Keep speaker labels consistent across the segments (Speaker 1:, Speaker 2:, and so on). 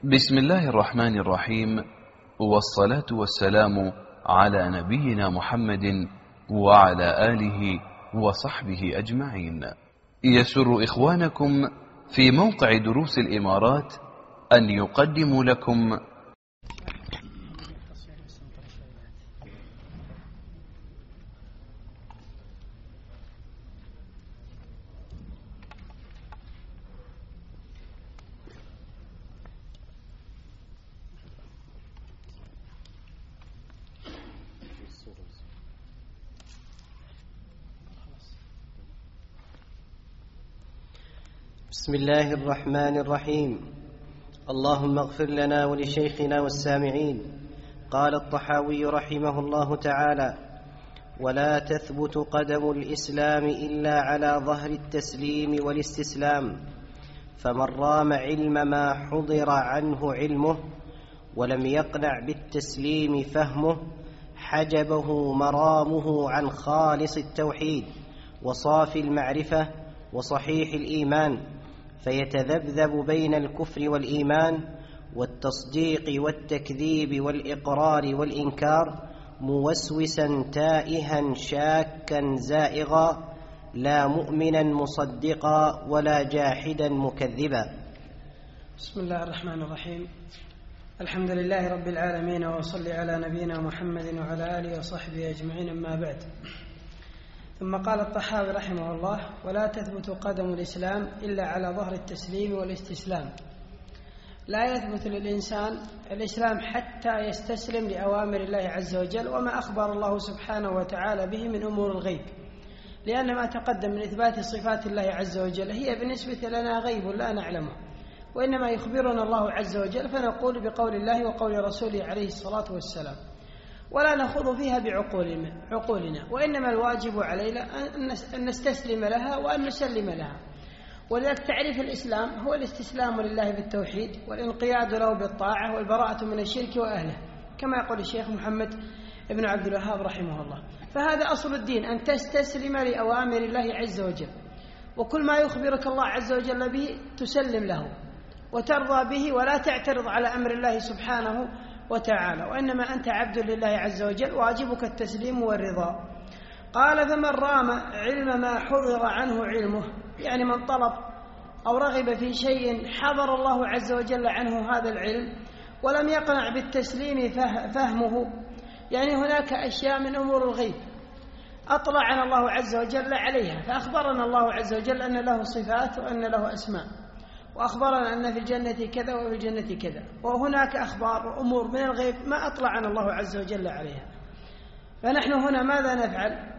Speaker 1: بسم الله الرحمن الرحيم، والصلاة والسلام على نبينا محمد وعلى آله وصحبه أجمعين. يسر إخوانكم في موقع دروس الإمارات أن يقدموا لكم
Speaker 2: بسم الله الرحمن الرحيم. اللهم اغفر لنا ولشيخنا والسامعين. قال الطحاوي رحمه الله تعالى: ولا تثبت قدم الإسلام إلا على ظهر التسليم والاستسلام، فمن رام علم ما حضر عنه علمه ولم يقنع بالتسليم فهمه حجبه مرامه عن خالص التوحيد وصافي المعرفة وصحيح الإيمان، فيتذبذب بين الكفر والإيمان والتصديق والتكذيب والإقرار والإنكار، موسوسا تائها شاكا زائغا، لا مؤمنا مصدقا ولا جاحدا مكذبا.
Speaker 3: بسم الله الرحمن الرحيم. الحمد لله رب العالمين، وصلي على نبينا محمد وعلى آله وصحبه أجمعين، أما بعد. ثم قال الطحاوي رحمه الله: ولا تثبت قدم الإسلام إلا على ظهر التسليم والاستسلام. لا يثبت للإنسان الإسلام حتى يستسلم لأوامر الله عز وجل وما أخبر الله سبحانه وتعالى به من أمور الغيب، لأن ما تقدم من إثبات صفات الله عز وجل هي بالنسبة لنا غيب لا نعلمه، وإنما يخبرنا الله عز وجل فنقول بقول الله وقول رسوله عليه الصلاة والسلام، ولا نخوض فيها بعقولنا، وإنما الواجب علينا أن نستسلم لها وأن نسلم لها. ولذلك تعريف الإسلام هو الاستسلام لله بالتوحيد والانقياد له بالطاعة والبراءة من الشرك وأهله، كما يقول الشيخ محمد بن عبد الوهاب رحمه الله. فهذا أصل الدين، أن تستسلم لأوامر الله عز وجل، وكل ما يخبرك الله عز وجل به تسلم له وترضى به، ولا تعترض على أمر الله سبحانه وتعالى، وإنما أنت عبد لله عز وجل، واجبك التسليم والرضا. قال: فمن رام علم ما حضر عنه علمه، يعني من طلب أو رغب في شيء حضر الله عز وجل عنه هذا العلم ولم يقنع بالتسليم فهمه، يعني هناك أشياء من أمور الغيب أطلعنا الله عز وجل عليها، فأخبرنا الله عز وجل أن له صفات وأن له أسماء، وأخبرنا أن في الجنة كذا وفي الجنة كذا، وهناك أخبار وأمور من الغيب ما أطلعنا الله عز وجل عليها. فنحن هنا ماذا نفعل؟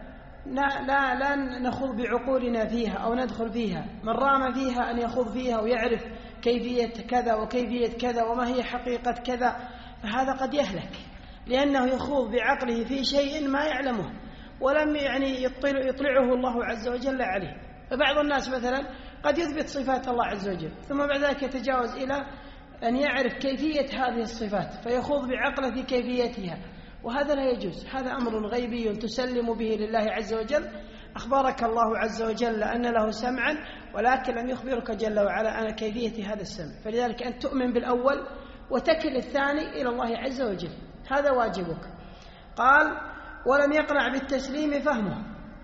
Speaker 3: لا نخوض بعقولنا فيها أو ندخل فيها. من رام فيها أن يخوض فيها ويعرف كيفية كذا وكيفية كذا وما هي حقيقة كذا، فهذا قد يهلك، لأنه يخوض بعقله في شيء ما يعلمه ولم يطلعه الله عز وجل عليه. فبعض الناس مثلا قد يثبت صفات الله عز وجل ثم بعد ذلك يتجاوز إلى أن يعرف كيفية هذه الصفات فيخوض بعقله في كيفيتها، وهذا لا يجوز. هذا أمر غيبي تسلم به لله عز وجل. أخبرك الله عز وجل أن له سمعا، ولكن لم يخبرك جل وعلا عن كيفية هذا السمع، فلذلك أن تؤمن بالأول وتكل الثاني إلى الله عز وجل، هذا واجبك. قال: ولم يقنع بالتسليم فهمه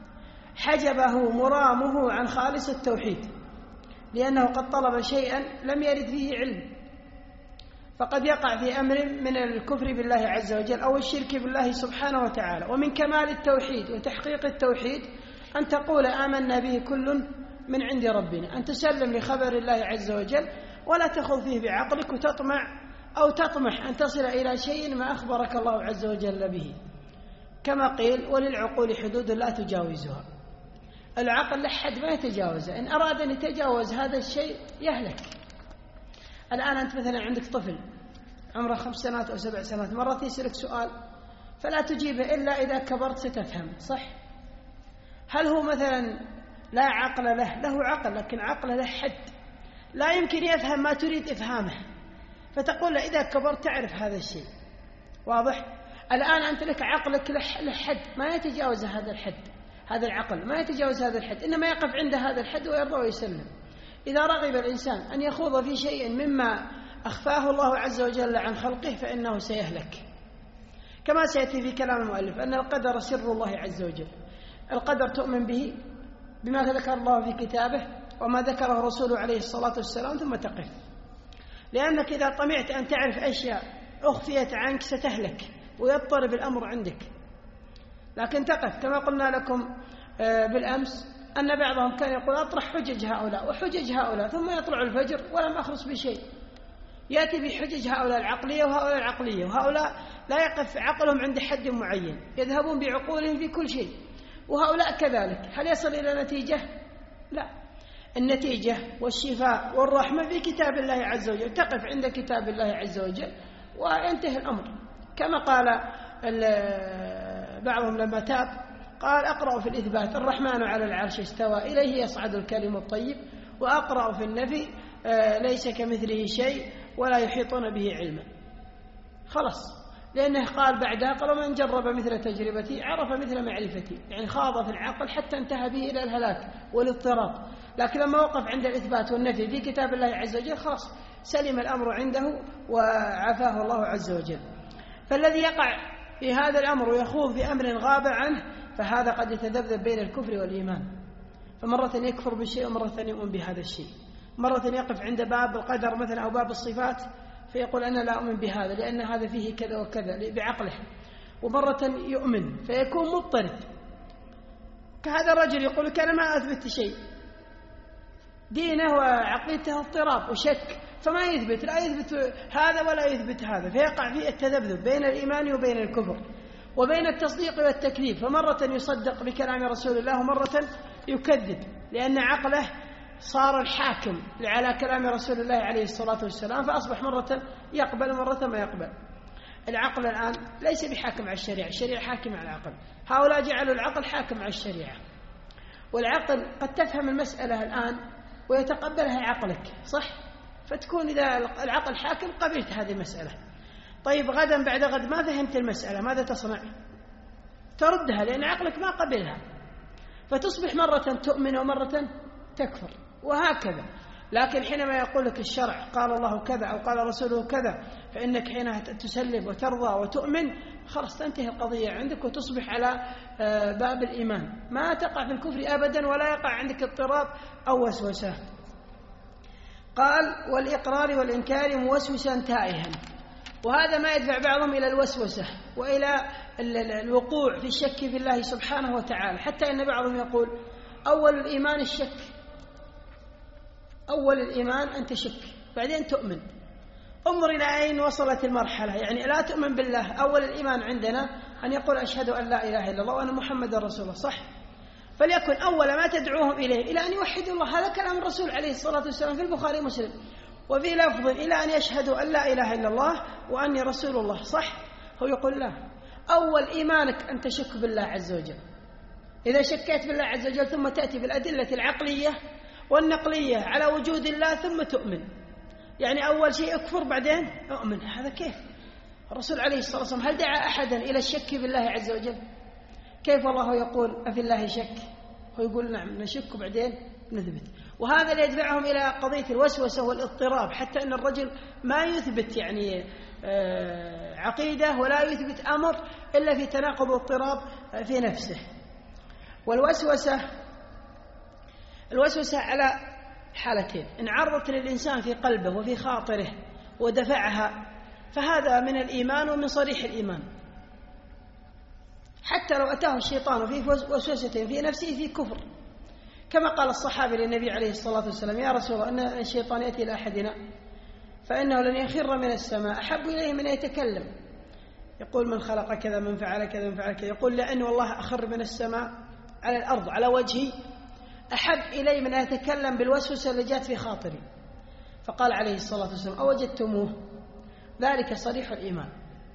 Speaker 3: حجبه مرامه عن خالص التوحيد، لأنه قد طلب شيئا لم يرد فيه علم، فقد يقع في أمر من الكفر بالله عز وجل أو الشرك بالله سبحانه وتعالى. ومن كمال التوحيد وتحقيق التوحيد أن تقول آمنا به كل من عند ربنا، أن تسلم لخبر الله عز وجل ولا تخوض فيه بعقلك وتطمح أن تصل إلى شيء ما أخبرك الله عز وجل به، كما قيل: وللعقول حدود لا تجاوزها. العقل لحد ما يتجاوزه، إن أراد أن يتجاوز هذا الشيء يهلك. الآن أنت مثلا عندك طفل عمره 5 سنوات أو 7 سنوات، مرة يسألك سؤال فلا تجيبه إلا إذا كبرت ستفهم، صح؟ هل هو مثلا لا عقل له عقل، لكن عقله له حد، لا يمكن يفهم ما تريد إفهامه، فتقول له إذا كبرت تعرف هذا الشيء، واضح؟ الآن أنت لك عقلك له حد ما يتجاوز هذا الحد، هذا العقل ما يتجاوز هذا الحد، إنما يقف عند هذا الحد ويرضى ويسلم. إذا رغب الإنسان أن يخوض في شيء مما أخفاه الله عز وجل عن خلقه فإنه سيهلك، كما سيأتي في كلام المؤلف أن القدر سر الله عز وجل. القدر تؤمن به بما ذكر الله في كتابه وما ذكره رسوله عليه الصلاة والسلام ثم تقف، لأنك إذا طمعت أن تعرف أشياء أخفيت عنك ستهلك ويضطرب الأمر عندك. لكن تقف كما قلنا لكم بالأمس أن بعضهم كان يقول أطرح حجج هؤلاء وحجج هؤلاء، ثم يطلع الفجر ولم أخلص بشيء، يأتي بحجج هؤلاء العقلية وهؤلاء العقلية، وهؤلاء لا يقف عقلهم عند حد معين، يذهبون بعقولهم في كل شيء، وهؤلاء كذلك. هل يصل إلى نتيجة؟ لا. النتيجة والشفاء والرحمة في كتاب الله عز وجل، تقف عند كتاب الله عز وجل وينتهي الأمر. كما قال بعضهم لما تاب قال أقرأ في الإثبات الرحمن على العرش استوى إليه يصعد الكلم الطيب، وأقرأ في النفي ليس كمثله شيء ولا يحيطون به علما. خلاص، لأنه قال بعدها قال من جرب مثل تجربتي عرف مثل معرفتي، يعني خاض في العقل حتى انتهى به إلى الهلاك والاضطراب. لكن لما وقف عند الإثبات والنفي في كتاب الله عز وجل خلاص سلم الأمر عنده وعفاه الله عز وجل. فالذي يقع في هذا الأمر ويخوض في أمر غاب عنه فهذا قد يتذبذب بين الكفر والإيمان، فمرة يكفر بالشيء ومرة يؤمن بهذا الشيء، مرة يقف عند باب القدر مثلا أو باب الصفات فيقول أنا لا أؤمن بهذا لأن هذا فيه كذا وكذا بعقله، ومرة يؤمن فيكون مضطرب. كهذا الرجل يقول لك أنا ما أثبت شيء، دينه وعقيدته اضطراب وشك، فما يثبت، لا يثبت هذا ولا يثبت هذا، فيقع في التذبذب بين الإيمان وبين الكفر وبين التصديق والتكذيب، فمرة يصدق بكلام رسول الله ومرة يكذب، لأن عقله صار الحاكم على كلام رسول الله عليه الصلاة والسلام، فأصبح مرة يقبل ومرة ما يقبل. العقل الآن ليس بحاكم على الشريعة، الشريعة حاكم على العقل، هؤلاء جعلوا العقل حاكم على الشريعة. والعقل قد تفهم المسألة الآن ويتقبلها عقلك صح، فتكون إذا العقل حاكم قبلت هذه المسألة. طيب غدا بعد غد ما فهمت المسألة ماذا تصنع؟ تردها لأن عقلك ما قبلها، فتصبح مرة تؤمن ومرة تكفر وهكذا. لكن حينما يقول لك الشرع قال الله كذا أو قال رسوله كذا فإنك حينها تسلم وترضى وتؤمن خلاص تنتهي القضية عندك وتصبح على باب الإيمان، ما تقع في الكفر أبدا ولا يقع عندك اضطراب أو وسوسة. قال والإقرار والإنكار موسوسا تائها، وهذا ما يدفع بعضهم إلى الوسوسة وإلى الوقوع في الشك في الله سبحانه وتعالى، حتى إن بعضهم يقول أول الإيمان الشك، أول الإيمان أن تشك بعدين تؤمن. انظر إلى أين وصلت المرحلة، يعني لا تؤمن بالله، أول الإيمان عندنا أن يقول أشهد أن لا إله إلا الله وأن محمد رسول الله صح، فليكن أول ما تدعوهم إليه إلى أن يوحدوا الله، هذا كلام الرسول عليه الصلاة والسلام في البخاري ومسلم، وفي لفظ إلى أن يشهدوا أن لا إله إلا الله وأني رسول الله صح. هو يقول لا، أول إيمانك أن تشك بالله عز وجل، إذا شكيت بالله عز وجل ثم تأتي بالأدلة العقلية والنقلية على وجود الله ثم تؤمن، يعني أول شيء أكفر بعدين أؤمن. هذا كيف؟ الرسول عليه الصلاة والسلام هل دعا أحدا إلى الشك بالله عز وجل؟ كيف الله يقول أفي الله شك؟ هو يقول نعم نشك وبعدين نثبت. وهذا اللي يدفعهم إلى قضية الوسوسة والاضطراب، حتى أن الرجل ما يثبت يعني عقيدة ولا يثبت أمر إلا في تناقض واضطراب في نفسه. الوسوسة على حالتين، إن عرضت للإنسان في قلبه وفي خاطره ودفعها فهذا من الإيمان ومن صريح الإيمان، حتى لو أتاه الشيطان في وسوسة في نفسه في كفر، كما قال الصحابي للنبي عليه الصلاة والسلام يا رسول الله أن الشيطان يأتي إلى أحدنا فإنه لن يخر من السماء أحب إليه من يتكلم، يقول من خلق كذا من فعل كذا من فعل كذا، يقول لأن والله أخر من السماء على الأرض على وجهي أحب إلي من أن يتكلم بالوسوسة اللي جاءت في خاطري. فقال عليه الصلاة والسلام أوجدتموه؟ ذلك صريح الإيمان،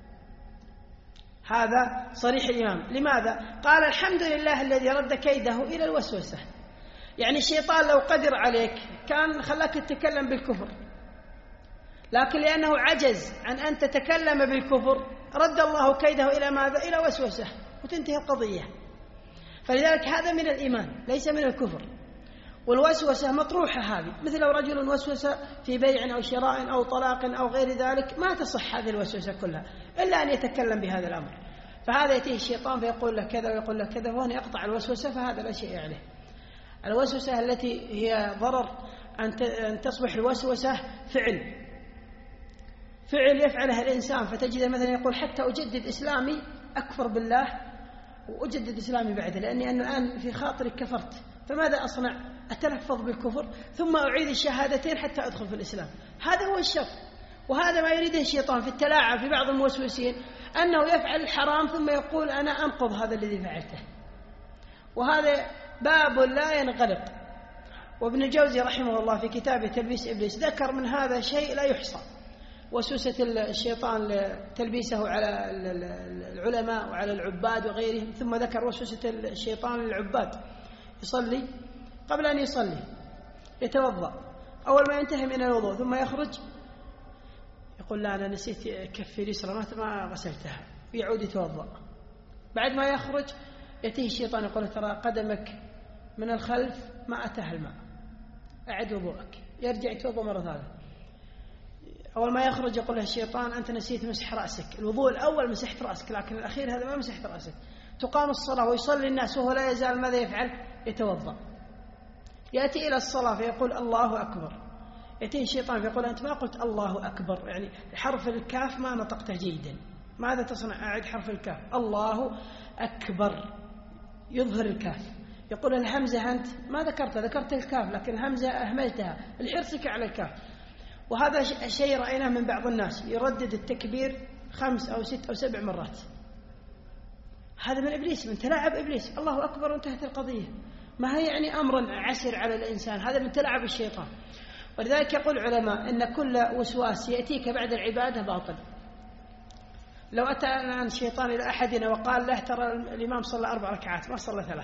Speaker 3: هذا صريح الإيمان. لماذا؟ قال الحمد لله الذي رد كيده إلى الوسوسة، يعني الشيطان لو قدر عليك كان خلاك تتكلم بالكفر، لكن لأنه عجز عن أن تتكلم بالكفر رد الله كيده إلى ماذا؟ إلى وسوسة وتنتهي القضية. فلذلك هذا من الإيمان ليس من الكفر. والوسوسة مطروحة هذه، مثل لو رجل وسوس في بيع أو شراء أو طلاق أو غير ذلك ما تصح هذه الوسوسة كلها إلا أن يتكلم بهذا الأمر، فهذا يأتيه الشيطان فيقول له كذا ويقول له كذا، وهنا يقطع الوسوسة، فهذا لا شيء عليه. الوسوسة التي هي ضرر أن تصبح الوسوسة فعل يفعلها الإنسان، فتجد مثلا يقول حتى أجدد إسلامي أكفر بالله وأجدد إسلامي بعد، لأني أنا الآن في خاطري كفرت، فماذا أصنع؟ أتلفظ بالكفر ثم أعيد الشهادتين حتى أدخل في الإسلام. هذا هو الشر، وهذا ما يريده الشيطان في التلاعب في بعض الموسوسين، أنه يفعل الحرام ثم يقول أنا أنقض هذا الذي فعلته، وهذا باب لا ينغلق. وابن الجوزي رحمه الله في كتابه تلبيس إبليس ذكر من هذا شيء لا يحصى، وسوسة الشيطان تلبيسه على العلماء وعلى العباد وغيرهم، ثم ذكر وسوسة الشيطان للعباد، يصلي قبل أن يصلي يتوضأ، أول ما ينتهي من الوضوء ثم يخرج يقول لا أنا نسيت كفي اليسرى ما غسلتها، ويعود يتوضأ. بعد ما يخرج يأتيه الشيطان يقول ترى قدمك من الخلف ما أتاها الماء، أعد وضوءك، يرجع يتوضأ مرة ثالثة. أول ما يخرج يقول له الشيطان أنت نسيت مسح رأسك، الوضوء الأول مسحت رأسك لكن الأخير هذا ما مسحت رأسك. تقام الصلاة ويصلي الناس وهو لا يزال ماذا يفعل؟ يتوضأ. يأتي إلى الصلاة فيقول الله أكبر، يأتيه الشيطان فيقول أنت ما قلت الله أكبر، يعني حرف الكاف ما نطقته جيدا، ماذا تصنع؟ أعد حرف الكاف، الله أكبر، يظهر الكاف. يقول الهمزة أنت ما ذكرت الكاف لكن الهمزة أهملتها لحرصك على الكاف. وهذا شيء رأيناه من بعض الناس يردد التكبير 5 أو 6 أو 7 مرات، هذا من إبليس، من تلاعب إبليس. الله أكبر وانتهت القضية، ما هي يعني أمر عسر على الإنسان، هذا من تلاعب الشيطان. ولذلك يقول العلماء إن كل وسواس يأتيك بعد العبادة باطل. لو أتى الآن الشيطان إلى أحدنا وقال له ترى الإمام صلى 4 ركعات ما صلى 3،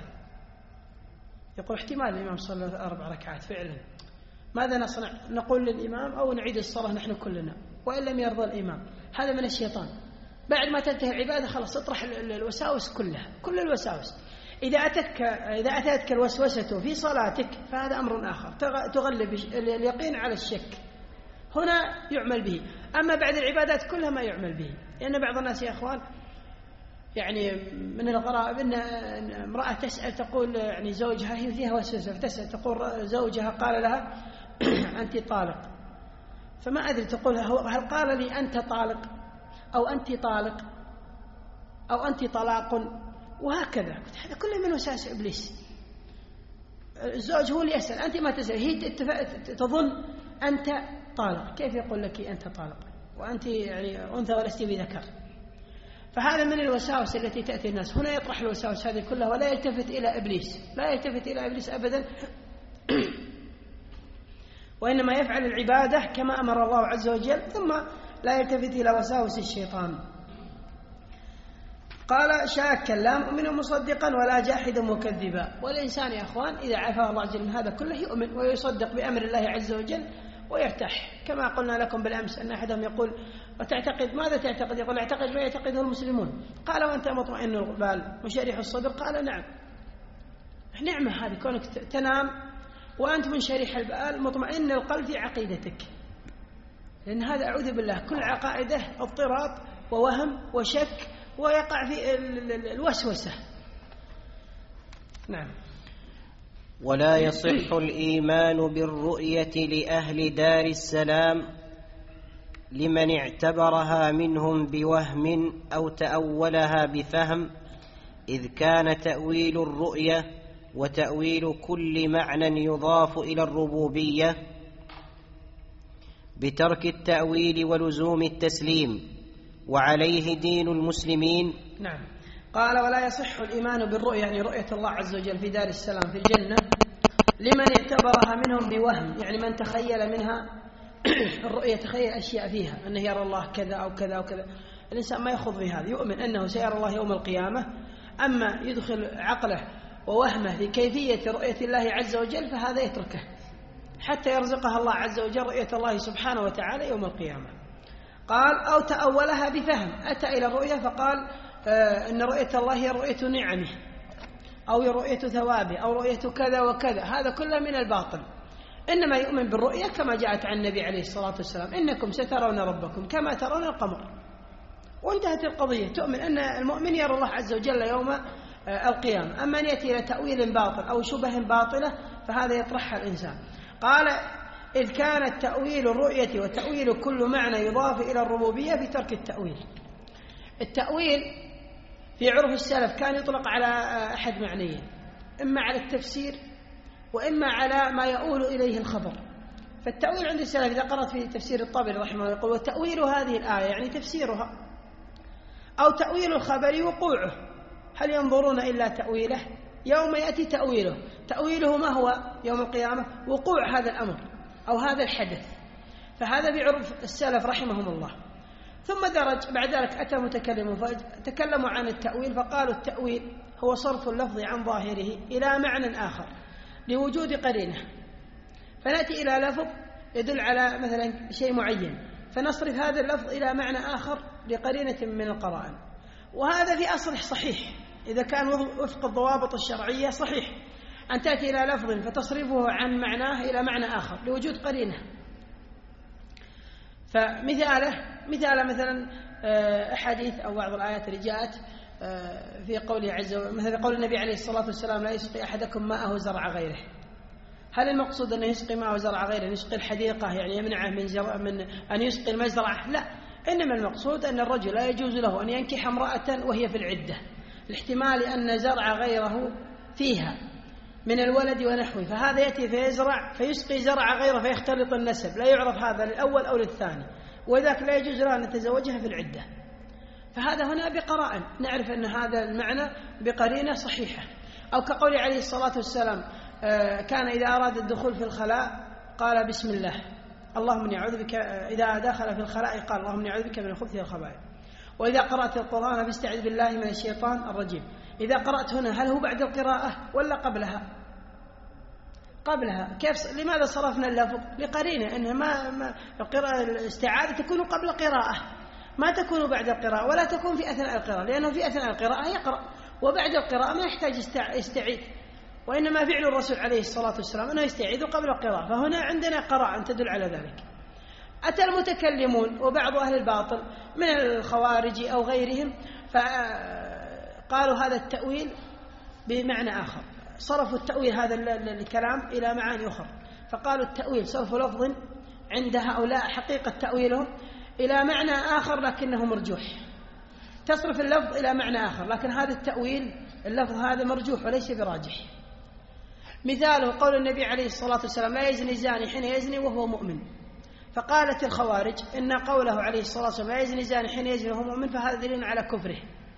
Speaker 3: يقول احتمال الإمام صلى 4 ركعات فعلا، ماذا نصنع؟ نقول للإمام أو نعيد الصلاة نحن كلنا، وإن لم يرضى الإمام. هذا من الشيطان. بعد ما تنتهي العبادة خلاص اطرح الوساوس كلها، كل الوساوس. إذا أتتك الوسوسة في صلاتك فهذا أمر آخر، تغلب اليقين على الشك، هنا يعمل به. أما بعد العبادات كلها ما يعمل به، لأن بعض الناس يا أخوان يعني من الغرائب أن امرأة تسأل تقول يعني زوجها هي فيها وسوسة، فتسأل تقول زوجها قال لها أنت طالق، فما أدري تقول هل قال لي أنت طالق أو أنت طالق أو أنت طلاق، وهكذا. هذا كله من وساوس إبليس. الزوج هو اللي يسأل، أنت ما تسأل، هي تظن أنت طالق، كيف يقول لك أنت طالق وأنت يعني أنثى ولست بذكر؟ فهذا من الوساوس التي تأتي الناس. هنا يطرح الوساوس هذه كلها ولا يلتفت إلى إبليس، لا يلتفت إلى إبليس أبدا وإنما يفعل العبادة كما أمر الله عز وجل، ثم لا يلتفت إلى وساوس الشيطان. قال شاكا لا مؤمنا مصدقا ولا جاحدا مكذبا. والإنسان يا أخوان إذا عفاه الله عز وجل من هذا كله يؤمن ويصدق بأمر الله عز وجل ويرتاح. كما قلنا لكم بالأمس أن أحدهم يقول وتعتقد ماذا تعتقد؟ يقول اعتقد ما يعتقده المسلمون. قال وأنت مطمئن البال مشرح الصدر؟ قال نعم. نعمة هذه كونك تنام وأنت منشرح البال مطمئن القلب في عقيدتك، لأن هذا أعوذ بالله كل عقائده اضطراب ووهم وشك ويقع في الوسوسة. نعم.
Speaker 2: ولا يصح الإيمان بالرؤية لأهل دار السلام لمن اعتبرها منهم بوهم أو تأولها بفهم، إذ كان تأويل الرؤية وتأويل كل معنى يضاف إلى الربوبية بترك التأويل ولزوم التسليم، وعليه دين المسلمين.
Speaker 3: نعم. قال ولا يصح الإيمان بالرؤية، يعني رؤية الله عز وجل في دار السلام في الجنة، لمن اعتبرها منهم بوهم، يعني من تخيل منها الرؤية تخيل أشياء فيها أنه يرى الله كذا أو كذا أو كذا. الإنسان ما يخوض في هذا، يؤمن أنه سيرى الله يوم القيامة. أما يدخل عقله ووهمه في كيفية رؤية الله عز وجل فهذا يتركه حتى يرزقها الله عز وجل رؤية الله سبحانه وتعالى يوم القيامة. قال أو تأولها بفهم، أتى إلى الرؤية فقال إن رؤية الله هي رؤية نعمه، أو رؤية ثوابه أو رؤية كذا وكذا، هذا كله من الباطل. إنما يؤمن بالرؤية كما جاءت عن النبي عليه الصلاة والسلام: إنكم سترون ربكم كما ترون القمر، وانتهت القضية. تؤمن أن المؤمن يرى الله عز وجل يوم القيامة. أما أن يأتي إلى تأويل باطل أو شبه باطلة فهذا يطرحها الإنسان. قال: إذ كان التأويل الرؤية وتأويل كل معنى يضاف إلى الربوبية في ترك التأويل. التأويل في عرف السلف كان يطلق على أحد معنيين: إما على التفسير وإما على ما يؤول إليه الخبر. فالتأويل عند السلف إذا قرأت في تفسير الطبري رحمه الله يقول: وتأويل هذه الآية يعني تفسيرها، أو تأويل الخبر وقوعه. هل ينظرون إلا تأويله؟ يوم يأتي تأويله. تأويله ما هو يوم القيامة؟ وقوع هذا الأمر أو هذا الحدث. فهذا بعرف السلف رحمهم الله. ثم درج بعد ذلك أتى متكلمون فتكلموا عن التأويل فقالوا: التأويل هو صرف اللفظ عن ظاهره إلى معنى آخر لوجود قرينة. فنأتي إلى لفظ يدل على مثلا شيء معين فنصرف هذا اللفظ إلى معنى آخر لقرينة من القرائن. وهذا في أصله صحيح إذا كان وفق الضوابط الشرعية، صحيح أن تأتي إلى لفظ فتصرفه عن معناه إلى معنى آخر لوجود قرينة. فمثال مثلا أحاديث أو بعض الآيات اللي جاءت في قوله عز وجل، مثل قول النبي عليه الصلاة والسلام: لا يسقي أحدكم ماءه زرع غيره. هل المقصود أن يسقي ماءه زرع غيره يسقي الحديقة يعني يمنعه من أن يسقي المزرعة؟ لا، إنما المقصود أن الرجل لا يجوز له أن ينكح امرأة وهي في العدة لاحتمال أن زرع غيره فيها من الولد ونحوه، فهذا يأتي فيزرع فيسقي زرع غيره فيختلط النسب، لا يعرف هذا للأول أو للثاني، وذاك لا يجوز له أن يتزوجها في العدة. فهذا هنا بقرائن نعرف أن هذا المعنى بقرينة صحيحة. أو كقول عليه الصلاة والسلام: كان إذا أراد الدخول في الخلاء قال: بسم الله اللهم إني أعوذ بك. إذا دخل في الخلاء قال: اللهم إني أعوذ بك من الخبث والخبائث. وإذا قرأت القرآن فاستعذ بالله من الشيطان الرجيم. إذا قرأت هنا هل هو بعد القراءة ولا قبلها؟ قبلها. كيف؟ لماذا صرفنا اللفظ؟ لقرينة أنها الاستعاذة تكون قبل القراءة، ما تكون بعد القراءة، ولا تكون في أثناء القراءة، لأنه في أثناء القراءة يقرأ، وبعد القراءة ما يحتاج يستعيذ. وإنما فعل الرسول عليه الصلاة والسلام أنه يستعيذ قبل القراءة. فهنا عندنا قراءة تدل على ذلك. أتى المتكلمون وبعض أهل الباطل من الخوارج أو غيرهم فقالوا هذا التأويل بمعنى آخر، صرفوا التأويل هذا الكلام إلى معاني أخرى. فقالوا التأويل صرف لفظ عند هؤلاء حقيقة تأويلهم إلى معنى آخر لكنه مرجوح. تصرف اللفظ إلى معنى آخر لكن هذا التأويل اللفظ هذا مرجوح وليس براجح. مثاله قول النبي عليه الصلاة والسلام: لا يزني الزاني حين يزني وهو مؤمن. فقالت الخوارج إن قوله عليه الصلاة والسلام: لا يزني الزاني حين يزني وهو مؤمن فهذا دليل على كفره،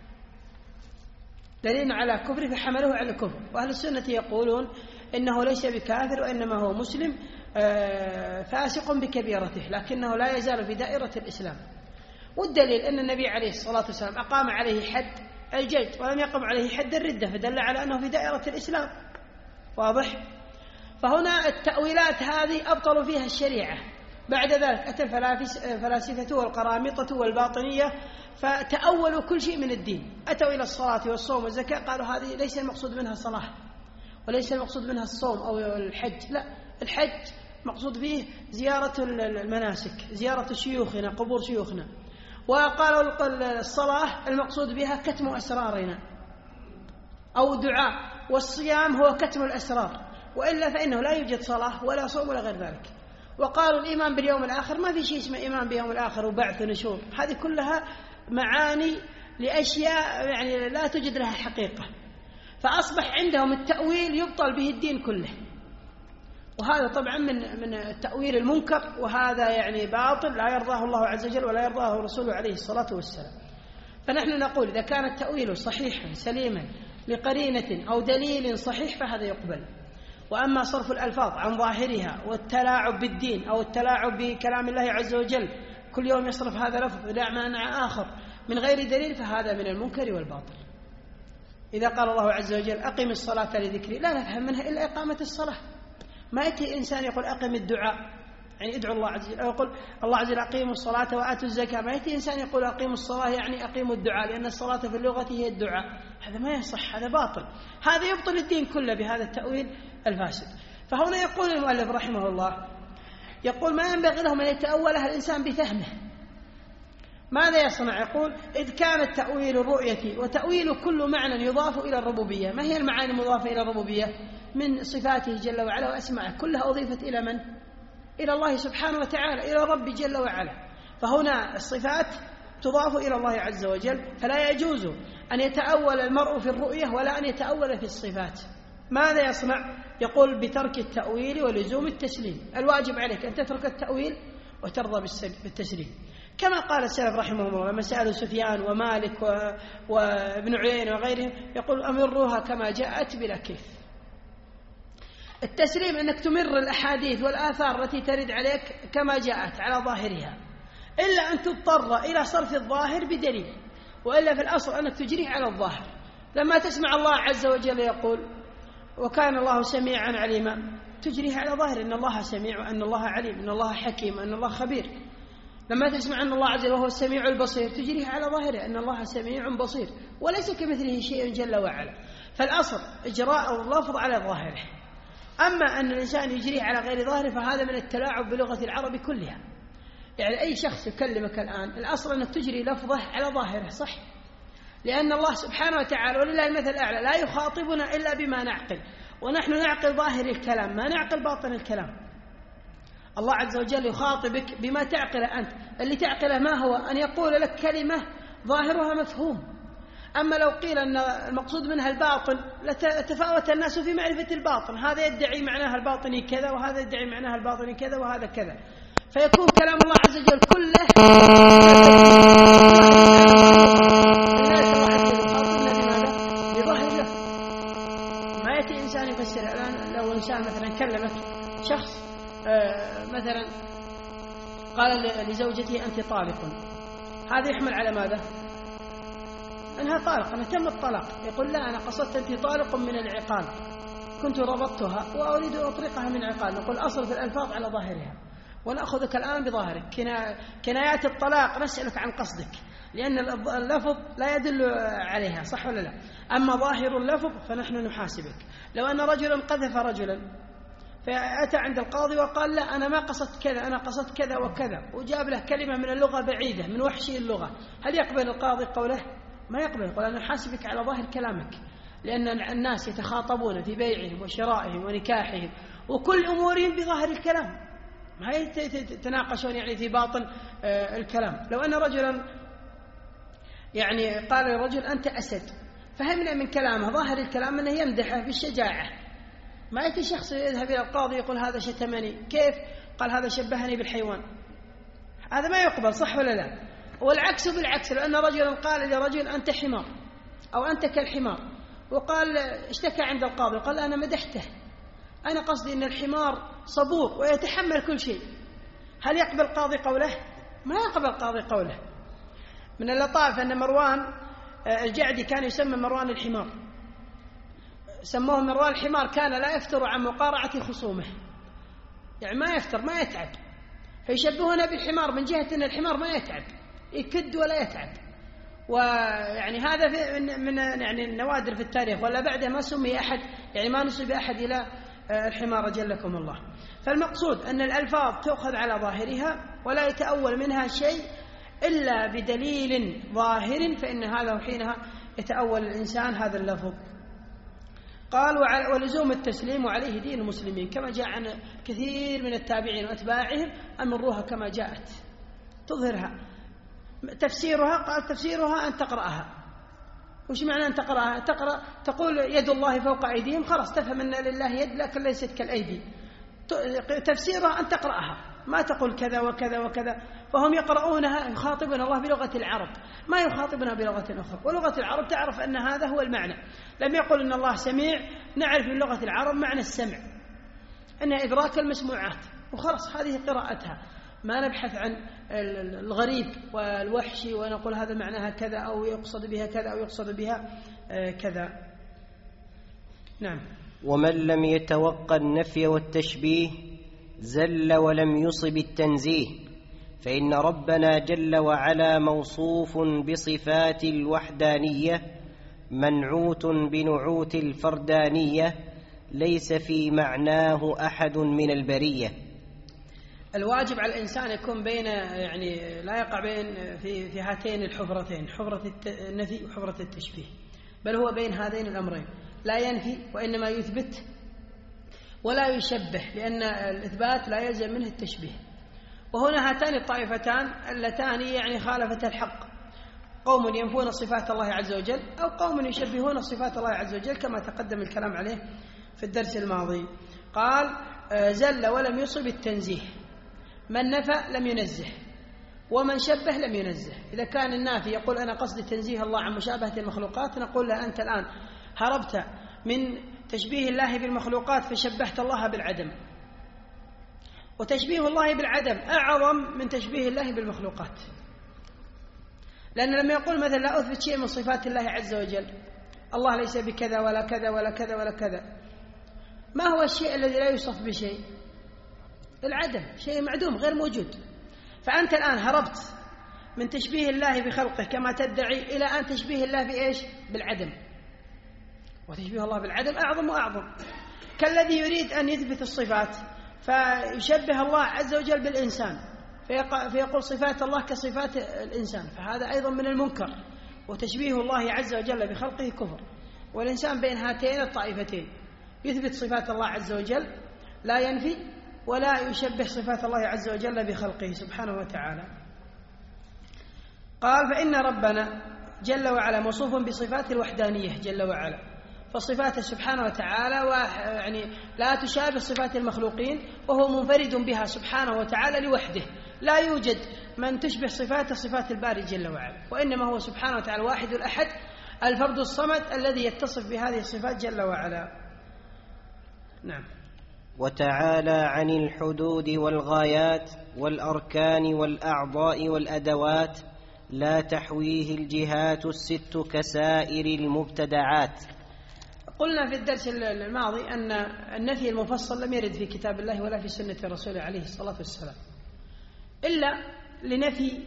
Speaker 3: دليل على كفره فحمله على الكفر. وأهل السنة يقولون إنه ليس بكافر وإنما هو مسلم فاسق بكبيرته لكنه لا يزال في دائرة الإسلام. والدليل أن النبي عليه الصلاة والسلام أقام عليه حد الجلد ولم يقم عليه حد الردة، فدل على أنه في دائرة الإسلام. واضح؟ فهنا التأويلات هذه أبطلوا فيها الشريعة. بعد ذلك أتى الفلاسفة والقرامطة والباطنية فتأولوا كل شيء من الدين. أتوا إلى الصلاة والصوم والزكاة قالوا هذه ليس المقصود منها الصلاة وليس المقصود منها الصوم أو الحج، لا، الحج مقصود فيه زيارة المناسك، زيارة شيوخنا، قبور شيوخنا. وقالوا الصلاة المقصود بها كتم أسرارنا أو دعاء، والصيام هو كتم الأسرار، وإلا فإنه لا يوجد صلاة ولا صوم ولا غير ذلك. وقالوا الإيمان باليوم الآخر، ما في شيء اسمه إيمان باليوم الآخر وبعث ونشور، هذه كلها معاني لأشياء يعني لا توجد لها حقيقة. فأصبح عندهم التأويل يبطل به الدين كله، وهذا طبعا من التأويل المنكر، وهذا يعني باطل لا يرضاه الله عز وجل ولا يرضاه رسوله عليه الصلاة والسلام. فنحن نقول إذا كان التأويل صحيحا سليما لقرينة أو دليل صحيح فهذا يقبل. وأما صرف الألفاظ عن ظاهرها والتلاعب بالدين أو التلاعب بكلام الله عز وجل، كل يوم يصرف هذا لفظ إلى معنى آخر من غير دليل، فهذا من المنكر والباطل. إذا قال الله عز وجل أقم الصلاة لذكري، لا نفهم منها إلا إقامة الصلاة. ما يأتي إنسان يقول أقم الدعاء يعني ادعوا الله عز وجل، أو يقول الله عز وجل أقيموا الصلاة وآتوا الزكاة. ما يأتي إنسان يقول أقيموا الصلاة يعني أقيموا الدعاء، لأن الصلاة في اللغة هي الدعاء. هذا ما يصح، هذا باطل، هذا يبطل الدين كله بهذا التأويل الفاسد. فهنا يقول المؤلف رحمه الله، يقول ما ينبغي لهم أن يتأولها الإنسان بفهمه. ماذا يصنع؟ يقول إذ كان تأويل الرؤية وتأويل كل معنى يضاف إلى الربوبية. ما هي المعاني المضافة إلى الربوبية؟ من صفاته جل وعلا وأسماءه، كلها أضيفت إلى من؟ إلى الله سبحانه وتعالى، إلى رب جل وعلا. فهنا الصفات تضاف إلى الله عز وجل، فلا يجوز أن يتأول المرء في الرؤية ولا أن يتأول في الصفات. ماذا يصنع؟ يقول بترك التأويل ولزوم التسليم. الواجب عليك أن تترك التأويل وترضى بالتسليم، كما قال السلف رحمهم الله لما سألوا سفيان ومالك وابن عيينة وغيرهم، يقول أمروها كما جاءت بلا كيف. التسليم أنك تمر الأحاديث والآثار التي ترد عليك كما جاءت على ظاهرها، إلا أن تضطر إلى صرف الظاهر بدليل، وإلا في الأصل أنك تجريه على الظاهر. لما تسمع الله عز وجل يقول وكان الله سميعا عليما، تجريه على ظاهر أن الله سميع وأن الله عليم، أن الله حكيم، أن الله خبير. لما تسمع أن الله عز وجل وهو السميع البصير، تجريه على ظاهره أن الله سميع بصير وليس كمثله شيء جل وعلا. فالأصل إجراء اللفظ على ظاهره، أما أن الإنسان يجريه على غير ظاهره فهذا من التلاعب بلغة العرب كلها. يعني أي شخص يكلمك الآن الأصل أنك تجري لفظه على ظاهره، صح؟ لأن الله سبحانه وتعالى ولله المثل الأعلى لا يخاطبنا إلا بما نعقل، ونحن نعقل ظاهر الكلام ما نعقل باطن الكلام. الله عز وجل يخاطبك بما تعقله أنت، اللي تعقله ما هو؟ أن يقول لك كلمة ظاهرها مفهوم. أما لو قيل أن المقصود منها الباطن لتفاوت الناس في معرفة الباطن، هذا يدعي معناها الباطني كذا وهذا يدعي معناها الباطني كذا وهذا كذا، فيكون كلام الله عز وجل كله بظاهر. ما يأتي إنسان يفسر. الآن لو إنسان مثلا كلمك شخص مثلا قال لزوجته أنت طالق، هذا يحمل على ماذا؟ أنها طالق، أنا تم الطلاق. يقول لا، أنا قصدت أنت طالق من العقال، كنت ربطتها وأريد أن أطلقها من عقال. نقول أصل في الألفاظ على ظاهرها ونأخذك الآن بظاهرك. كنايات الطلاق نسألك عن قصدك، لأن اللفظ لا يدل عليها، صح ولا لا؟ أما ظاهر اللفظ فنحن نحاسبك. لو أن رجلا قذف رجلا فأتى عند القاضي وقال لا أنا ما قصدت كذا، أنا قصدت كذا وكذا، وجاب له كلمة من اللغة بعيدة من وحشي اللغة، هل يقبل القاضي قوله؟ ما يقبل. يقول أنا حاسبك على ظاهر كلامك، لأن الناس يتخاطبون في بيعهم وشرائهم ونكاحهم وكل أمورهم بظاهر الكلام، ما يتناقشون يعني في باطن الكلام. لو أن رجلا يعني قال لرجل أنت أسد، فهمنا من كلامه ظاهر الكلام أنه يمدحه بالشجاعة. ما يأتي شخص يذهب إلى القاضي يقول هذا شتمني، كيف؟ قال هذا شبهني بالحيوان، هذا ما يقبل، صح ولا لا؟ والعكس بالعكس، لأن رجلا قال لرجل أنت حمار أو أنت كالحمار، وقال اشتكى عند القاضي قال أنا مدحته، أنا قصدي أن الحمار صبور ويتحمل كل شيء، هل يقبل القاضي قوله؟ ما يقبل القاضي قوله. من اللطائف أن مروان الجعدي كان يسمى مروان الحمار، سموه مروان الحمار، كان لا يفتر عن مقارعة خصومه، يعني ما يفتر ما يتعب، فيشبهونه بالحمار من جهة أن الحمار ما يتعب، يكد ولا يتعب. ويعني هذا من يعني النوادر في التاريخ، ولا بعده ما سمي أحد، يعني ما نسب أحد إلى الحمار جلكم الله. فالمقصود أن الألفاظ تأخذ على ظاهرها ولا يتأول منها شيء إلا بدليل ظاهر، فإن هذا حينها يتأول الإنسان هذا اللفظ. قال ولزوم التسليم وعليه دين المسلمين، كما جاء عن كثير من التابعين وأتباعهم أمروها كما جاءت، تظهرها. تفسيرها قال تفسيرها أن تقرأها. وش معنى أن تقرأها؟ تقرأ تقول يد الله فوق أيديهم، خلاص تفهم أن لله يد لكن ليست كالأيدي. تفسيرها أن تقرأها، ما تقول كذا وكذا وكذا، فهم يقرؤونها يخاطبون الله بلغة العرب، ما يخاطبنا بلغة أخرى، ولغة العرب تعرف أن هذا هو المعنى. لم يقل أن الله سميع، نعرف من لغة العرب معنى السمع أنها إدراك المسموعات، وخلاص هذه قراءتها، ما نبحث عن الغريب والوحشي ونقول هذا معناها كذا أو يقصد بها كذا أو يقصد بها كذا. نعم.
Speaker 2: ومن لم يتوقع النفي والتشبيه زل ولم يصب التنزيه، فإن ربنا جل وعلا موصوف بصفات الوحدانية منعوت بنعوت الفردانية ليس في معناه أحد من البرية.
Speaker 3: الواجب على الإنسان يكون بين لا يقع بين في هاتين الحفرتين، حفرة النفي وحفرة التشبيه، بل هو بين هذين الأمرين، لا ينفي وإنما يثبت ولا يشبه، لأن الإثبات لا يلزم منه التشبيه. وهنا هاتان الطائفتان اللتان خالفتا الحق، قوم ينفون صفات الله عز وجل أو قوم يشبهون صفات الله عز وجل كما تقدم الكلام عليه في الدرس الماضي. قال زل ولم يصب التنزيه، من نفى لم ينزه ومن شبه لم ينزه. إذا كان النافي يقول أنا قصدي تنزيه الله عن مشابهة المخلوقات، نقول له أنت الآن هربت من تشبيه الله بالمخلوقات فشبهت الله بالعدم، وتشبيه الله بالعدم أعظم من تشبيه الله بالمخلوقات، لأن لما يقول مثلا لا أثبت شيء من صفات الله عز وجل، الله ليس بكذا ولا كذا ولا كذا ولا كذا، ما هو الشيء الذي لا يوصف بشيء؟ العدم، شيء معدوم غير موجود. فأنت الآن هربت من تشبيه الله بخلقه كما تدعي إلى أن تشبيه الله بإيش؟ بالعدم، وتشبيه الله بالعدم أعظم وأعظم. كالذي يريد أن يثبت الصفات فيشبه الله عز وجل بالإنسان فيقول صفات الله كصفات الإنسان، فهذا أيضا من المنكر، وتشبيه الله عز وجل بخلقه كفر. والإنسان بين هاتين الطائفتين، يثبت صفات الله عز وجل لا ينفي ولا يشبه صفات الله عز وجل بخلقه سبحانه وتعالى. قال فإن ربنا جل وعلا موصوف بصفات الوحدانية جل وعلا، فصفاته سبحانه وتعالى لا تشابه صفات المخلوقين، وهو منفرد بها سبحانه وتعالى لوحده، لا يوجد من تشبه صفاته صفات الباري جل وعلا، وإنما هو سبحانه وتعالى الواحد الأحد الفرد الصمد الذي يتصف بهذه الصفات جل وعلا. نعم.
Speaker 2: وتعالى عن الحدود والغايات والأركان والأعضاء والأدوات لا تحويه الجهات الست كسائر المبتدعات.
Speaker 3: قلنا في الدرس الماضي أن النفي المفصل لم يرد في كتاب الله ولا في سنة الرسول عليه الصلاة والسلام، إلا لنفي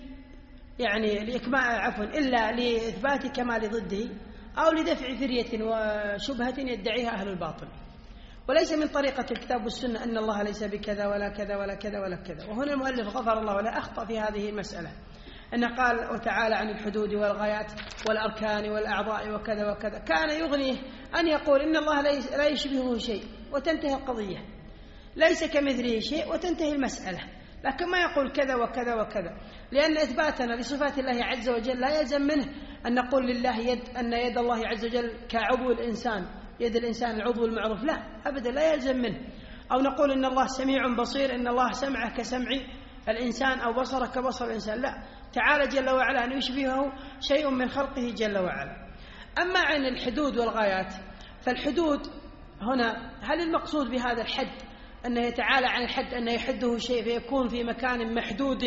Speaker 3: إلا لإثبات كمال ضده أو لدفع فرية وشبهة يدعيها أهل الباطل، وليس من طريقة الكتاب والسنة أن الله ليس بكذا ولا كذا ولا كذا ولا كذا. وهنا المؤلف غفر الله ولا أخطأ في هذه المسألة، أنه قال وتعالى عن الحدود والغايات والأركان والأعضاء وكذا وكذا، كان يغنيه أن يقول إن الله لا يشبهه شيء وتنتهي القضية، ليس كمثله شيء وتنتهي المسألة، لكن ما يقول كذا وكذا وكذا، لأن إثباتنا لصفات الله عز وجل لا يلزم منه أن نقول لله يد، أن يد الله عز وجل كعضو الإنسان، يد الإنسان العضو المعروف، لا أبدا لا يلزم منه. أو نقول إن الله سميع بصير، إن الله سمعه كسمع الإنسان أو بصره كبصر الإنسان، لا، تعالى جل وعلا أن يشبهه شيء من خلقه جل وعلا. أما عن الحدود والغايات، فالحدود هنا هل المقصود بهذا الحد أنه يتعالى عن الحد أنه يحده شيء فيكون في مكان محدود،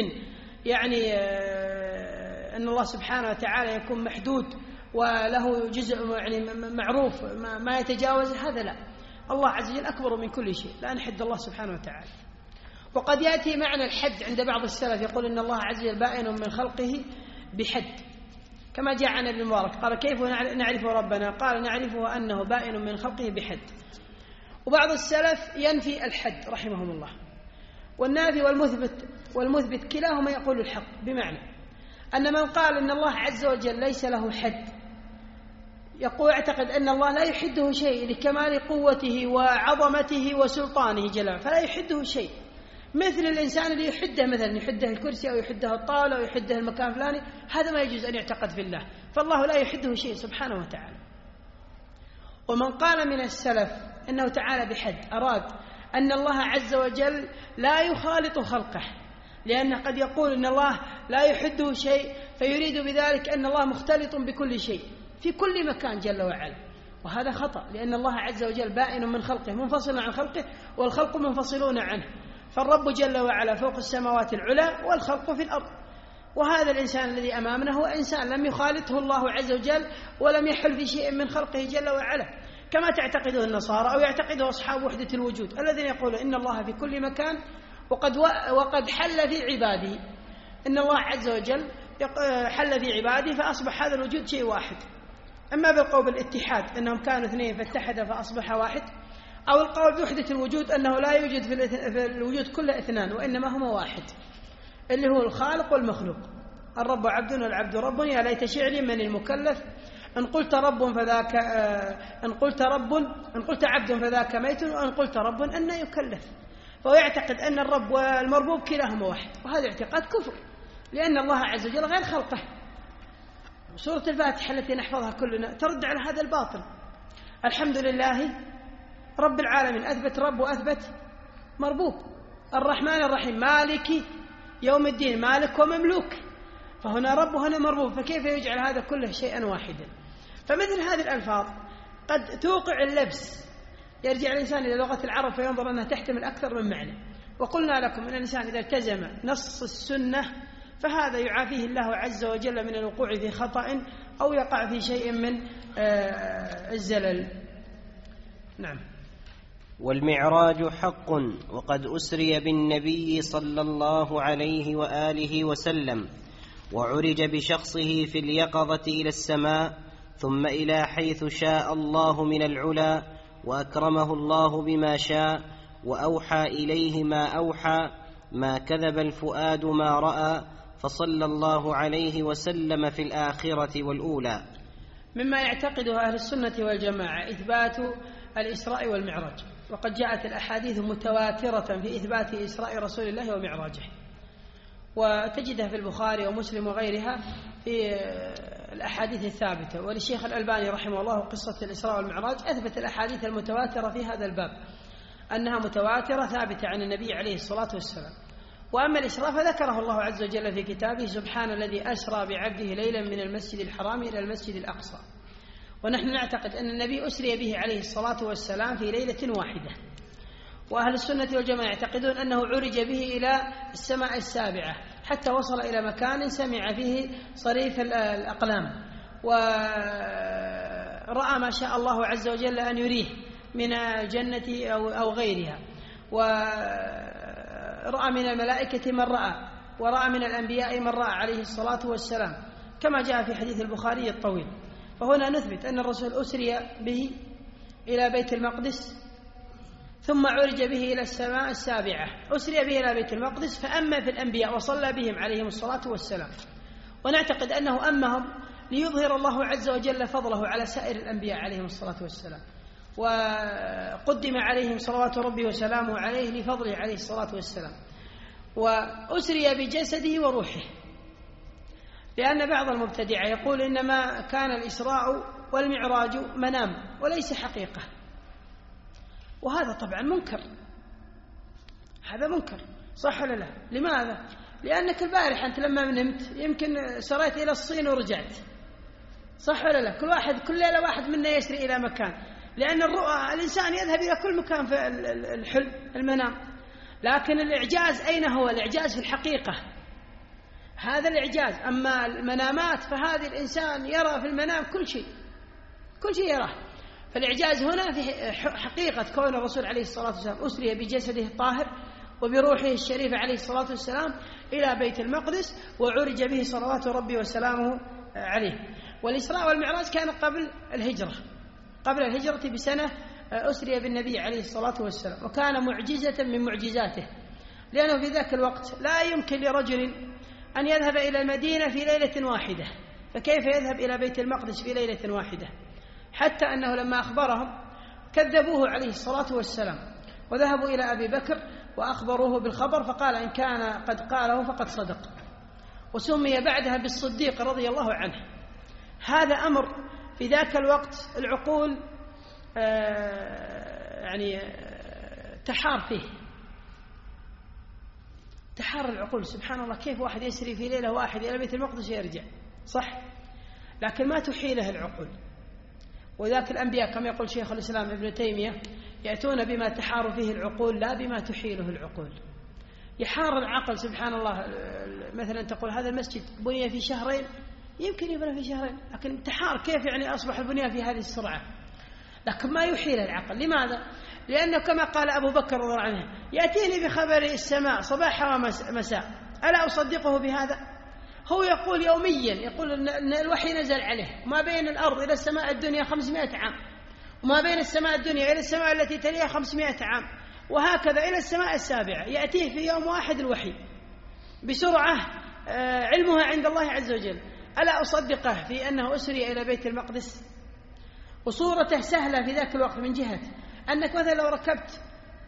Speaker 3: أن الله سبحانه وتعالى يكون محدود وله جزء معروف ما يتجاوز؟ هذا لا، الله عز وجل أكبر من كل شيء، لا نحد الله سبحانه وتعالى. وقد يأتي معنى الحد عند بعض السلف، يقول إن الله عز وجل بائن من خلقه بحد، كما جاء عن ابن المبارك قال كيف نعرف ربنا؟ قال نعرفه أنه بائن من خلقه بحد. وبعض السلف ينفي الحد رحمهم الله، والنافي والمثبت كلاهما يقول الحق، بمعنى أن من قال إن الله عز وجل ليس له حد يعتقد أن الله لا يحده شيء لكمال قوته وعظمته وسلطانه جل، فلا يحده شيء، مثل الإنسان اللي يحده، مثلا يحده الكرسي أو يحده الطاولة أو يحده المكان الفلاني، هذا ما يجوز أن يعتقد في الله، فالله لا يحده شيء سبحانه وتعالى. ومن قال من السلف أنه تعالى بحد أراد أن الله عز وجل لا يخالط خلقه، لأنه قد يقول أن الله لا يحده شيء فيريد بذلك أن الله مختلط بكل شيء في كل مكان جل وعلا، وهذا خطأ، لأن الله عز وجل بائن من خلقه منفصل عن خلقه، والخلق منفصلون عنه، فالرب جل وعلا فوق السماوات العلى والخلق في الأرض. وهذا الإنسان الذي أمامنا هو إنسان لم يخالطه الله عز وجل ولم يحل في شيء من خلقه جل وعلا، كما تعتقده النصارى أو يعتقده أصحاب وحدة الوجود الذين يقولون إن الله في كل مكان وقد حل في عباده، إن الله عز وجل حل في عباده فأصبح هذا الوجود شيء واحد. أما بالقول بالاتحاد أنهم كانوا اثنين فاتحد فأصبح واحد، أو القول بوحدة الوجود أنه لا يوجد في الوجود كله اثنان وإنما هما واحد، اللي هو الخالق والمخلوق. الرب عبد والعبد رب، يا ليت شعري من المكلف، إن قلت عبد فذاك ميت، وإن قلت رب أن يكلف. فهو يعتقد أن الرب والمربوب كلاهما واحد، وهذا اعتقاد كفر، لأن الله عز وجل غير خلقه. سورة الفاتحة التي نحفظها كلنا ترد على هذا الباطل. الحمد لله رب العالمين، أثبت رب وأثبت مربوب. الرحمن الرحيم، مالك يوم الدين، مالك ومملوك، فهنا رب وهنا مربوب، فكيف يجعل هذا كله شيئا واحدا؟ فمثل هذه الألفاظ قد توقع اللبس، يرجع الإنسان إلى لغة العرب فينظر أنها تحتمل أكثر من معنى. وقلنا لكم أن الإنسان إذا التزم نص السنة فهذا يعافيه الله عز وجل من الوقوع في خطأ أو يقع في شيء من الزلل. نعم.
Speaker 2: والمعراج حق، وقد أسري بالنبي صلى الله عليه وآله وسلم، وعرج بشخصه في اليقظة إلى السماء، ثم إلى حيث شاء الله من العلا، وأكرمه الله بما شاء، وأوحى إليه ما أوحى، ما كذب الفؤاد ما رأى، فصلى الله عليه وسلم في الآخرة والأولى.
Speaker 3: مما يعتقده أهل السنة والجماعة إثبات الإسراء والمعراج، وقد جاءت الأحاديث متواترة في إثبات إسراء رسول الله ومعراجه، وتجدها في البخاري ومسلم وغيرها في الأحاديث الثابتة. وللشيخ الألباني رحمه الله قصة الإسراء والمعراج أثبت الأحاديث المتواترة في هذا الباب أنها متواترة ثابتة عن النبي عليه الصلاة والسلام. وأما الإسراء فذكره الله عز وجل في كتابه: سبحان الذي أسرى بعبده ليلا من المسجد الحرام إلى المسجد الأقصى. ونحن نعتقد أن النبي أسري به عليه الصلاة والسلام في ليلة واحدة. وأهل السنة والجماعة يعتقدون أنه عرج به إلى السماء السابعة حتى وصل إلى مكان سمع فيه صريف الأقلام، ورأى ما شاء الله عز وجل أن يريه من الجنة أو غيرها، ورأى من الملائكة من رأى، ورأى من الأنبياء من رأى عليه الصلاة والسلام، كما جاء في حديث البخاري الطويل. فهنا نثبت أن الرسول أسري به إلى بيت المقدس، ثم عرج به إلى السماء السابعة، أسري به إلى بيت المقدس فأما في الأنبياء وصلى بهم عليهم الصلاة والسلام. ونعتقد أنه أمهم ليظهر الله عز وجل فضله على سائر الأنبياء عليهم الصلاة والسلام، وقدم عليهم صلوات ربي وسلامه عليه لفضله عليه الصلاة والسلام. وأسري بجسده وروحه، لأن بعض المبتدعة يقول إنما كان الإسراء والمعراج منام وليس حقيقة، وهذا طبعا منكر، هذا منكر، صح ولا لا؟ لماذا؟ لأنك البارحة أنت لما نمت يمكن سريت إلى الصين ورجعت، صح ولا لا؟ كل ليلة واحد منا يسري إلى مكان، لأن الرؤى الإنسان يذهب إلى كل مكان في الحلم المنام. لكن الإعجاز أين هو؟ الإعجاز في الحقيقة، هذا الإعجاز. أما المنامات فهذه الإنسان يرى في المنام كل شيء يراه. فالإعجاز هنا في حقيقة كون الرسول عليه الصلاة والسلام أسري بجسده الطاهر وبروحه الشريفة عليه الصلاة والسلام إلى بيت المقدس، وعرج به صلوات ربي وسلامه عليه. والإسراء والمعراج كان قبل الهجرة بسنة أسري بالنبي عليه الصلاة والسلام، وكان معجزة من معجزاته، لأنه في ذاك الوقت لا يمكن لرجل أن يذهب إلى المدينة في ليلة واحدة، فكيف يذهب إلى بيت المقدس في ليلة واحدة؟ حتى أنه لما أخبرهم كذبوه عليه الصلاة والسلام، وذهبوا إلى أبي بكر وأخبروه بالخبر، فقال إن كان قد قاله فقد صدق، وسمي بعدها بالصديق رضي الله عنه. هذا أمر في ذاك الوقت العقول تحار العقول. سبحان الله، كيف واحد يسري في ليلة واحدة إلى بيت المقدس ويرجع؟ صح، لكن ما تحيله العقول. وذاك الأنبياء كما يقول شيخ الإسلام ابن تيمية يأتون بما تحار فيه العقول لا بما تحيله العقول. يحار العقل سبحان الله. مثلا تقول هذا المسجد بني في شهرين، يمكن يبنى في شهرين، لكن تحار كيف أصبح البنيان في هذه السرعة؟ لكن ما يحيل العقل. لماذا؟ لأنه كما قال أبو بكر رضي الله عنه يأتيني بخبر السماء صباحا ومساء ألا أصدقه بهذا؟ هو يقول يوميا، يقول أن الوحي نزل عليه، ما بين الأرض إلى السماء الدنيا 500 عام، وما بين السماء الدنيا إلى السماء التي تليها 500 عام، وهكذا إلى السماء السابعة، يأتيه في يوم واحد الوحي بسرعة علمها عند الله عز وجل. ألا أصدقه في أنه أسري إلى بيت المقدس؟ وصورته سهلة في ذاك الوقت من جهة أنك مثلا لو ركبت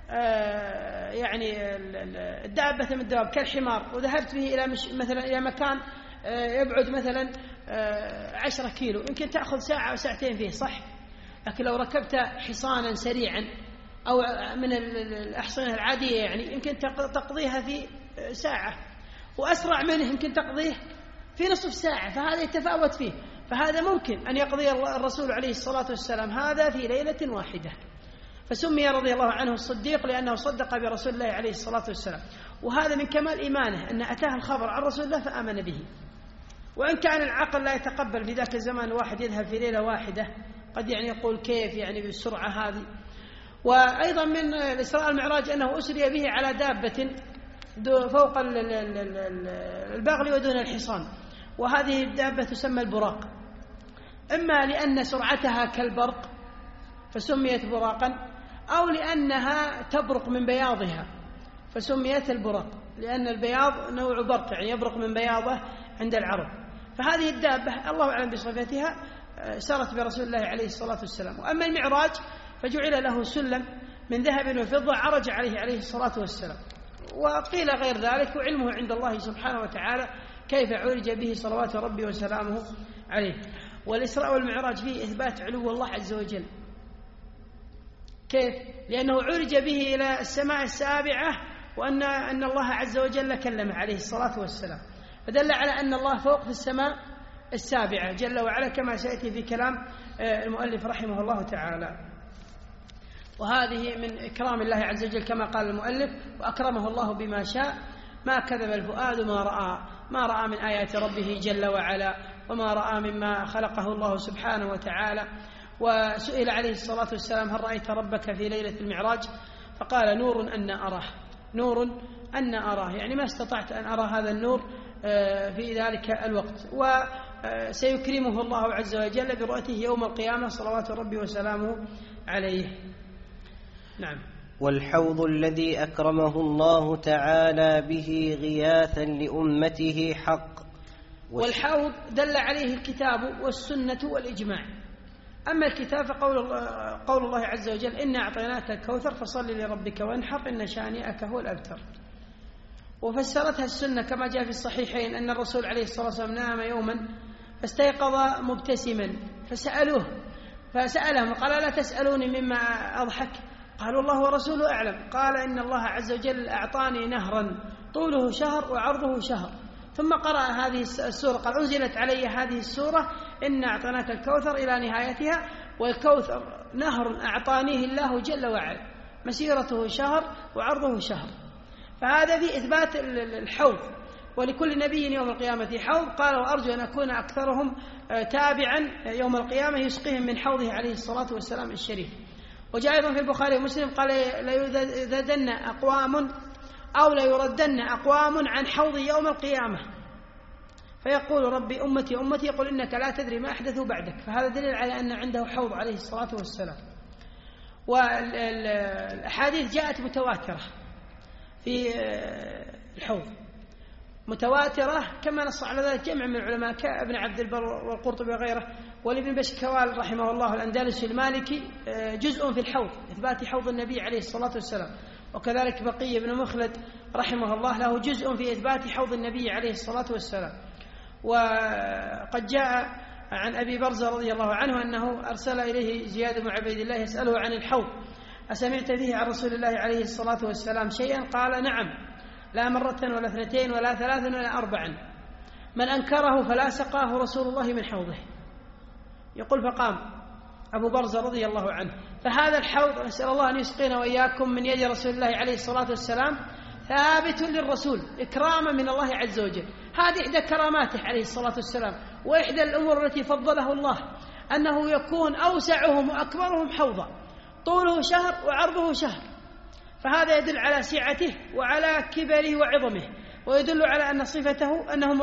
Speaker 3: يعني الدابة من الدواب كالحمار وذهبت به إلى مثلا إلى مكان يبعد مثلا 10 كيلو، يمكن تأخذ ساعة أو ساعتين فيه، صح؟ لكن لو ركبت حصانا سريعا أو من الأحصنة العادية يعني يمكن تقضيها في ساعة، وأسرع منه يمكن تقضيه في نصف ساعة، فهذا يتفاوت فيه. فهذا ممكن أن يقضي الرسول عليه الصلاة والسلام هذا في ليلة واحدة، فسمي رضي الله عنه الصديق لأنه صدق برسول الله عليه الصلاة والسلام. وهذا من كمال إيمانه أن أتاه الخبر عن رسول الله فآمن به. وإن كان العقل لا يتقبل في ذاك الزمان الواحد يذهب في ليلة واحدة، قد يعني يقول كيف يعني بالسرعة هذه. وأيضا من الإسراء المعراج أنه أسري به على دابة فوق البغل ودون الحصان، وهذه الدابة تسمى البراق، إما لأن سرعتها كالبرق فسميت براقا، أو لأنها تبرق من بياضها فسميت البراق، لأن البياض نوع برق يعني يبرق من بياضه عند العرب. فهذه الدابة الله أعلم بصفتها سرت برسول الله عليه الصلاة والسلام. وأما المعراج فجعل له سلم من ذهب وفضة عرج عليه الصلاة والسلام. وقيل غير ذلك، وعلمه عند الله سبحانه وتعالى كيف عرج به صلوات ربي وسلامه عليه. والإسراء والمعراج فيه إثبات علو الله عز وجل. كيف؟ لأنه عرج به إلى السماء السابعة، وأن الله عز وجل كلمه عليه الصلاة والسلام، فدل على أن الله فوق في السماء السابعة جل وعلا، كما سيأتي في كلام المؤلف رحمه الله تعالى. وهذه من إكرام الله عز وجل كما قال المؤلف: وأكرمه الله بما شاء ما كذب الفؤاد ما رأى من آيات ربه جل وعلا، وما رأى مما خلقه الله سبحانه وتعالى. وسئل عليه الصلاة والسلام: هل رأيت ربك في ليلة المعراج؟ فقال: نور أن أراه، يعني ما استطعت أن أرى هذا النور في ذلك الوقت. وسيكرمه الله عز وجل برؤيته يوم القيامة صلوات ربي وسلامه عليه. نعم.
Speaker 2: والحوض الذي أكرمه الله تعالى به غياثا لأمته حق.
Speaker 3: والحوض دل عليه الكتاب والسنة والإجماع. أما الكتاب فقول الله عز وجل: إنا أعطيناك الكوثر فصل لربك وانحر إن شانئك هو الأبتر. وفسرتها السنة كما جاء في الصحيحين أن الرسول عليه الصلاة والسلام نام يوما فاستيقظ مبتسما، فسألهم قال: لا تسألوني مما أضحك؟ قالوا: الله ورسوله أعلم. قال: إن الله عز وجل أعطاني نهرا طوله شهر وعرضه شهر. ثم قرأ هذه السورة، قال: أنزلت علي هذه السورة إن أعطيناك الكوثر إلى نهايتها. والكوثر نهر أعطانيه الله جل وعلا مسيرته شهر وعرضه شهر. فهذا في إثبات الحوض، ولكل نبي يوم القيامة حوض. قال: وأرجو أن أكون أكثرهم تابعا يوم القيامة يسقيهم من حوضه عليه الصلاة والسلام الشريف. وجاء أيضا في البخاري ومسلم قال: ليذدن أقوام أو ليردن أقوام عن حوض يوم القيامة فيقول: ربي أمتي أمتي، يقول: إنك لا تدري ما أحدثوا بعدك. فهذا دليل على أن عنده حوض عليه الصلاة والسلام. والأحاديث جاءت متواترة في الحوض، متواترة كما نص على ذلك جمع من العلماء كابن عبد البر والقرطبي وغيره. ولابن بشكوال رحمه الله الأندلسي المالكي جزء في الحوض، إثبات حوض النبي عليه الصلاة والسلام. وكذلك بقي بن مخلد رحمه الله له جزء في إثبات حوض النبي عليه الصلاة والسلام. وقد جاء عن أبي برزة رضي الله عنه أنه أرسل إليه زياد بن عبيد الله يسأله عن الحوض: أسمعت فيه عن رسول الله عليه الصلاة والسلام شيئا؟ قال: نعم، لا مرة ولا اثنتين ولا ثلاث ولا أربعا، من أنكره فلا سقاه رسول الله من حوضه. يقول: فقام أبو برزة رضي الله عنه. فهذا الحوض نسأل الله أن يسقينا وإياكم من يد رسول الله عليه الصلاة والسلام ثابت للرسول إكراما من الله عز وجل. هذه إحدى كراماته عليه الصلاة والسلام، وإحدى الأمور التي فضله الله أنه يكون أوسعهم وأكبرهم حوضا، طوله شهر وعرضه شهر، فهذا يدل على سعته وعلى كبره وعظمه، ويدل على أن صفته أنه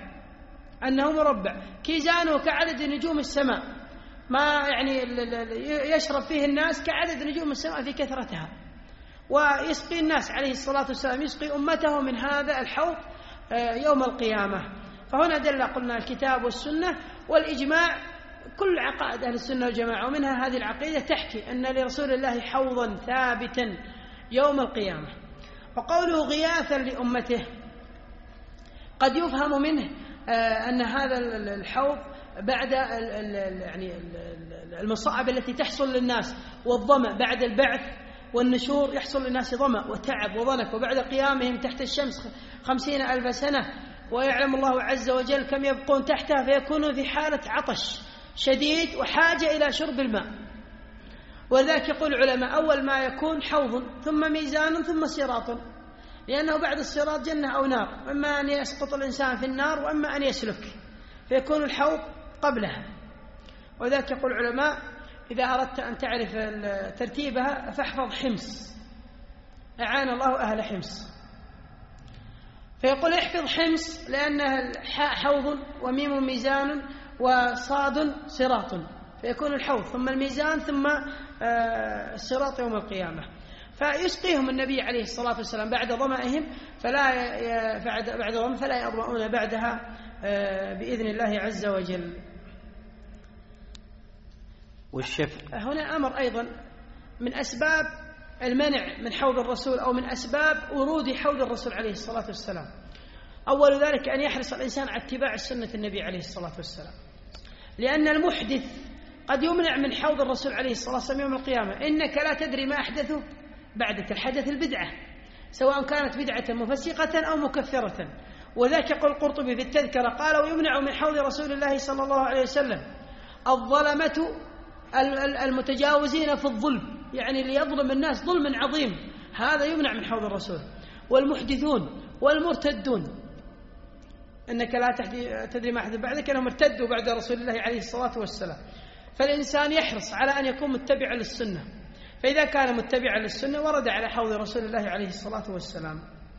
Speaker 3: مربع كيزانه كعدد نجوم السماء، ما يعني يشرب فيه الناس كعدد نجوم السماء في كثرتها. ويسقي الناس عليه الصلاة والسلام، يسقي أمته من هذا الحوض يوم القيامة. فهنا دل قلنا الكتاب والسنة والإجماع، كل عقائد أهل السنة والجماعة، ومنها هذه العقيدة تحكي أن لرسول الله حوضا ثابتا يوم القيامة. وقوله غياثا لأمته قد يفهم منه أن هذا الحوض بعد يعني المصاعب التي تحصل للناس والظمأ بعد البعث والنشور، يحصل للناس ظمأ وتعب وضنك، وبعد قيامهم تحت الشمس 50,000 سنة، ويعلم الله عز وجل كم يبقون تحتها، فيكونوا في حالة عطش شديد وحاجة إلى شرب الماء. ولذلك يقول العلماء أول ما يكون حوض، ثم ميزان، ثم صراط، لأنه بعد الصراط جنة أو نار، إما أن يسقط الإنسان في النار وإما أن يسلك، فيكون الحوض قبلها. وذلك يقول العلماء إذا أردت أن تعرف ترتيبها فاحفظ حمص، أعان الله أهل حمص. فيقول احفظ حمص لأنها حوض وميم ميزان وصاد صراط، فيكون الحوض ثم الميزان ثم الصراط يوم القيامة. فيسقيهم النبي عليه الصلاة والسلام بعد ظمئهم، بعد ظمئ فلا يظمؤون بعدها بإذن الله عز وجل. هنا أمر أيضا من أسباب المنع من حوض الرسول، أو من أسباب ورود حوض الرسول عليه الصلاة والسلام. أول ذلك أن يحرص الإنسان على اتباع سنة النبي عليه الصلاة والسلام، لأن المحدث قد يمنع من حوض الرسول عليه الصلاة والسلام يوم القيامة. إنك لا تدري ما أحدثه بعدك، الحدث البدعة، سواء كانت بدعة مفسقة أو مكفرة. وذاك يقول القرطبي في التذكرة قال ويمنع من حوض رسول الله صلى الله عليه وسلم الظلمة المتجاوزين في الظلم، يعني اللي يظلم الناس ظلم عظيم، هذا يمنع من حوض الرسول، والمحدثون والمرتدون، إنك لا تدري ما أحدث بعدك، أنهم ارتدوا بعد رسول الله عليه الصلاة والسلام. فالإنسان يحرص على أن يكون متبعا للسنة، فإذا كان متبعا للسنة ورد على حوض رسول الله عليه الصلاة والسلام.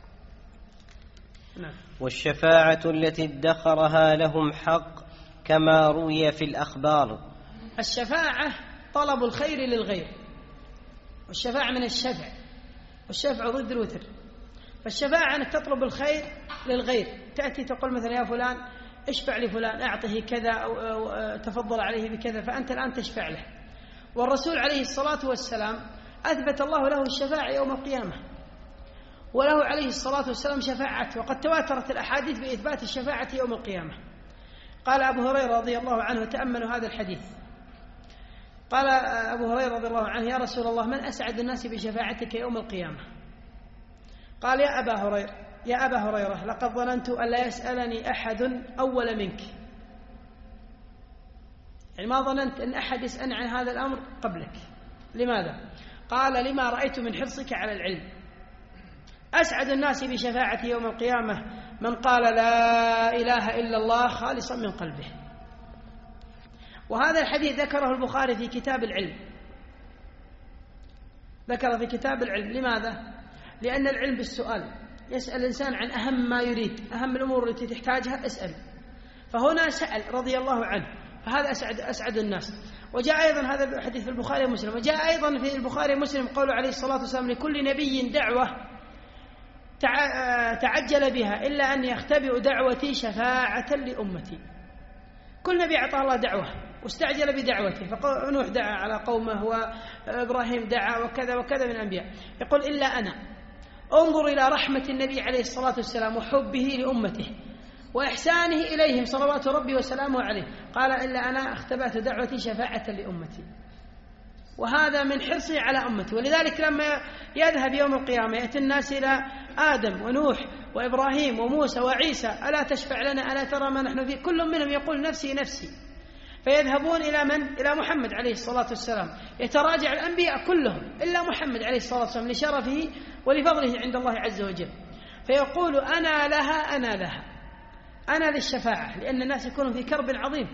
Speaker 3: نعم.
Speaker 2: والشفاعة التي ادخرها لهم حق كما روي في الأخبار.
Speaker 3: الشفاعة طلب الخير للغير، والشفاعة من الشفع، والشفع ضد الوتر. فالشفاعة أنك تطلب الخير للغير، تأتي تقول مثلا يا فلان اشفع لفلان، أعطه كذا أو تفضل عليه بكذا، فأنت الآن تشفع له. والرسول عليه الصلاة والسلام أثبت الله له الشفاعة يوم القيامة، وله عليه الصلاة والسلام شفاعته، وقد تواترت الأحاديث بإثبات الشفاعة يوم القيامة. قال أبو هريرة رضي الله عنه، تأملوا هذا الحديث، قال أبو هريرة رضي الله عنه يا رسول الله من أسعد الناس بشفاعتك يوم القيامة؟ قال يا أبا هريرة لقد ظننت أن لا يسألني أحد أول منك، يعني ما ظننت أن أحد يسألني عن هذا الأمر قبلك. لماذا؟ قال لما رأيت من حرصك على العلم. أسعد الناس بشفاعتي يوم القيامة من قال لا إله إلا الله خالصا من قلبه. وهذا الحديث ذكره البخاري في كتاب العلم، ذكر في كتاب العلم. لماذا؟ لأن العلم بالسؤال، يسأل الإنسان عن أهم ما يريد، أهم الأمور التي تحتاجها اسأل. فهنا سأل رضي الله عنه، فهذا أسعد الناس. وجاء أيضا هذا الحديث في البخاري ومسلم، وجاء أيضا في البخاري ومسلم قوله عليه الصلاة والسلام لكل نبي دعوة تعجل بها إلا أن يختبئ دعوتي شفاعة لأمتي. كل نبي أعطاه الله دعوة واستعجل بدعوته، فنوح دعا على قومه، وإبراهيم دعا، وكذا وكذا من الأنبياء. يقول إلا أنا. انظر إلى رحمة النبي عليه الصلاة والسلام وحبه لأمته وإحسانه إليهم صلوات ربي وسلامه عليه، قال إلا أنا اختبأت دعوتي شفاعة لأمتي. وهذا من حرصه على أمته. ولذلك لما يذهب يوم القيامة يأتي الناس إلى آدم ونوح وإبراهيم وموسى وعيسى ألا تشفع لنا، ألا ترى ما نحن فيه؟ كل منهم يقول نفسي نفسي. فيذهبون إلى من؟ إلى محمد عليه الصلاة والسلام. يتراجع الأنبياء كلهم إلا محمد عليه الصلاة والسلام لشرفه ولفضله عند الله عز وجل، فيقول أنا لها أنا لها، أنا للشفاعة، لأن الناس يكونوا في كرب عظيم،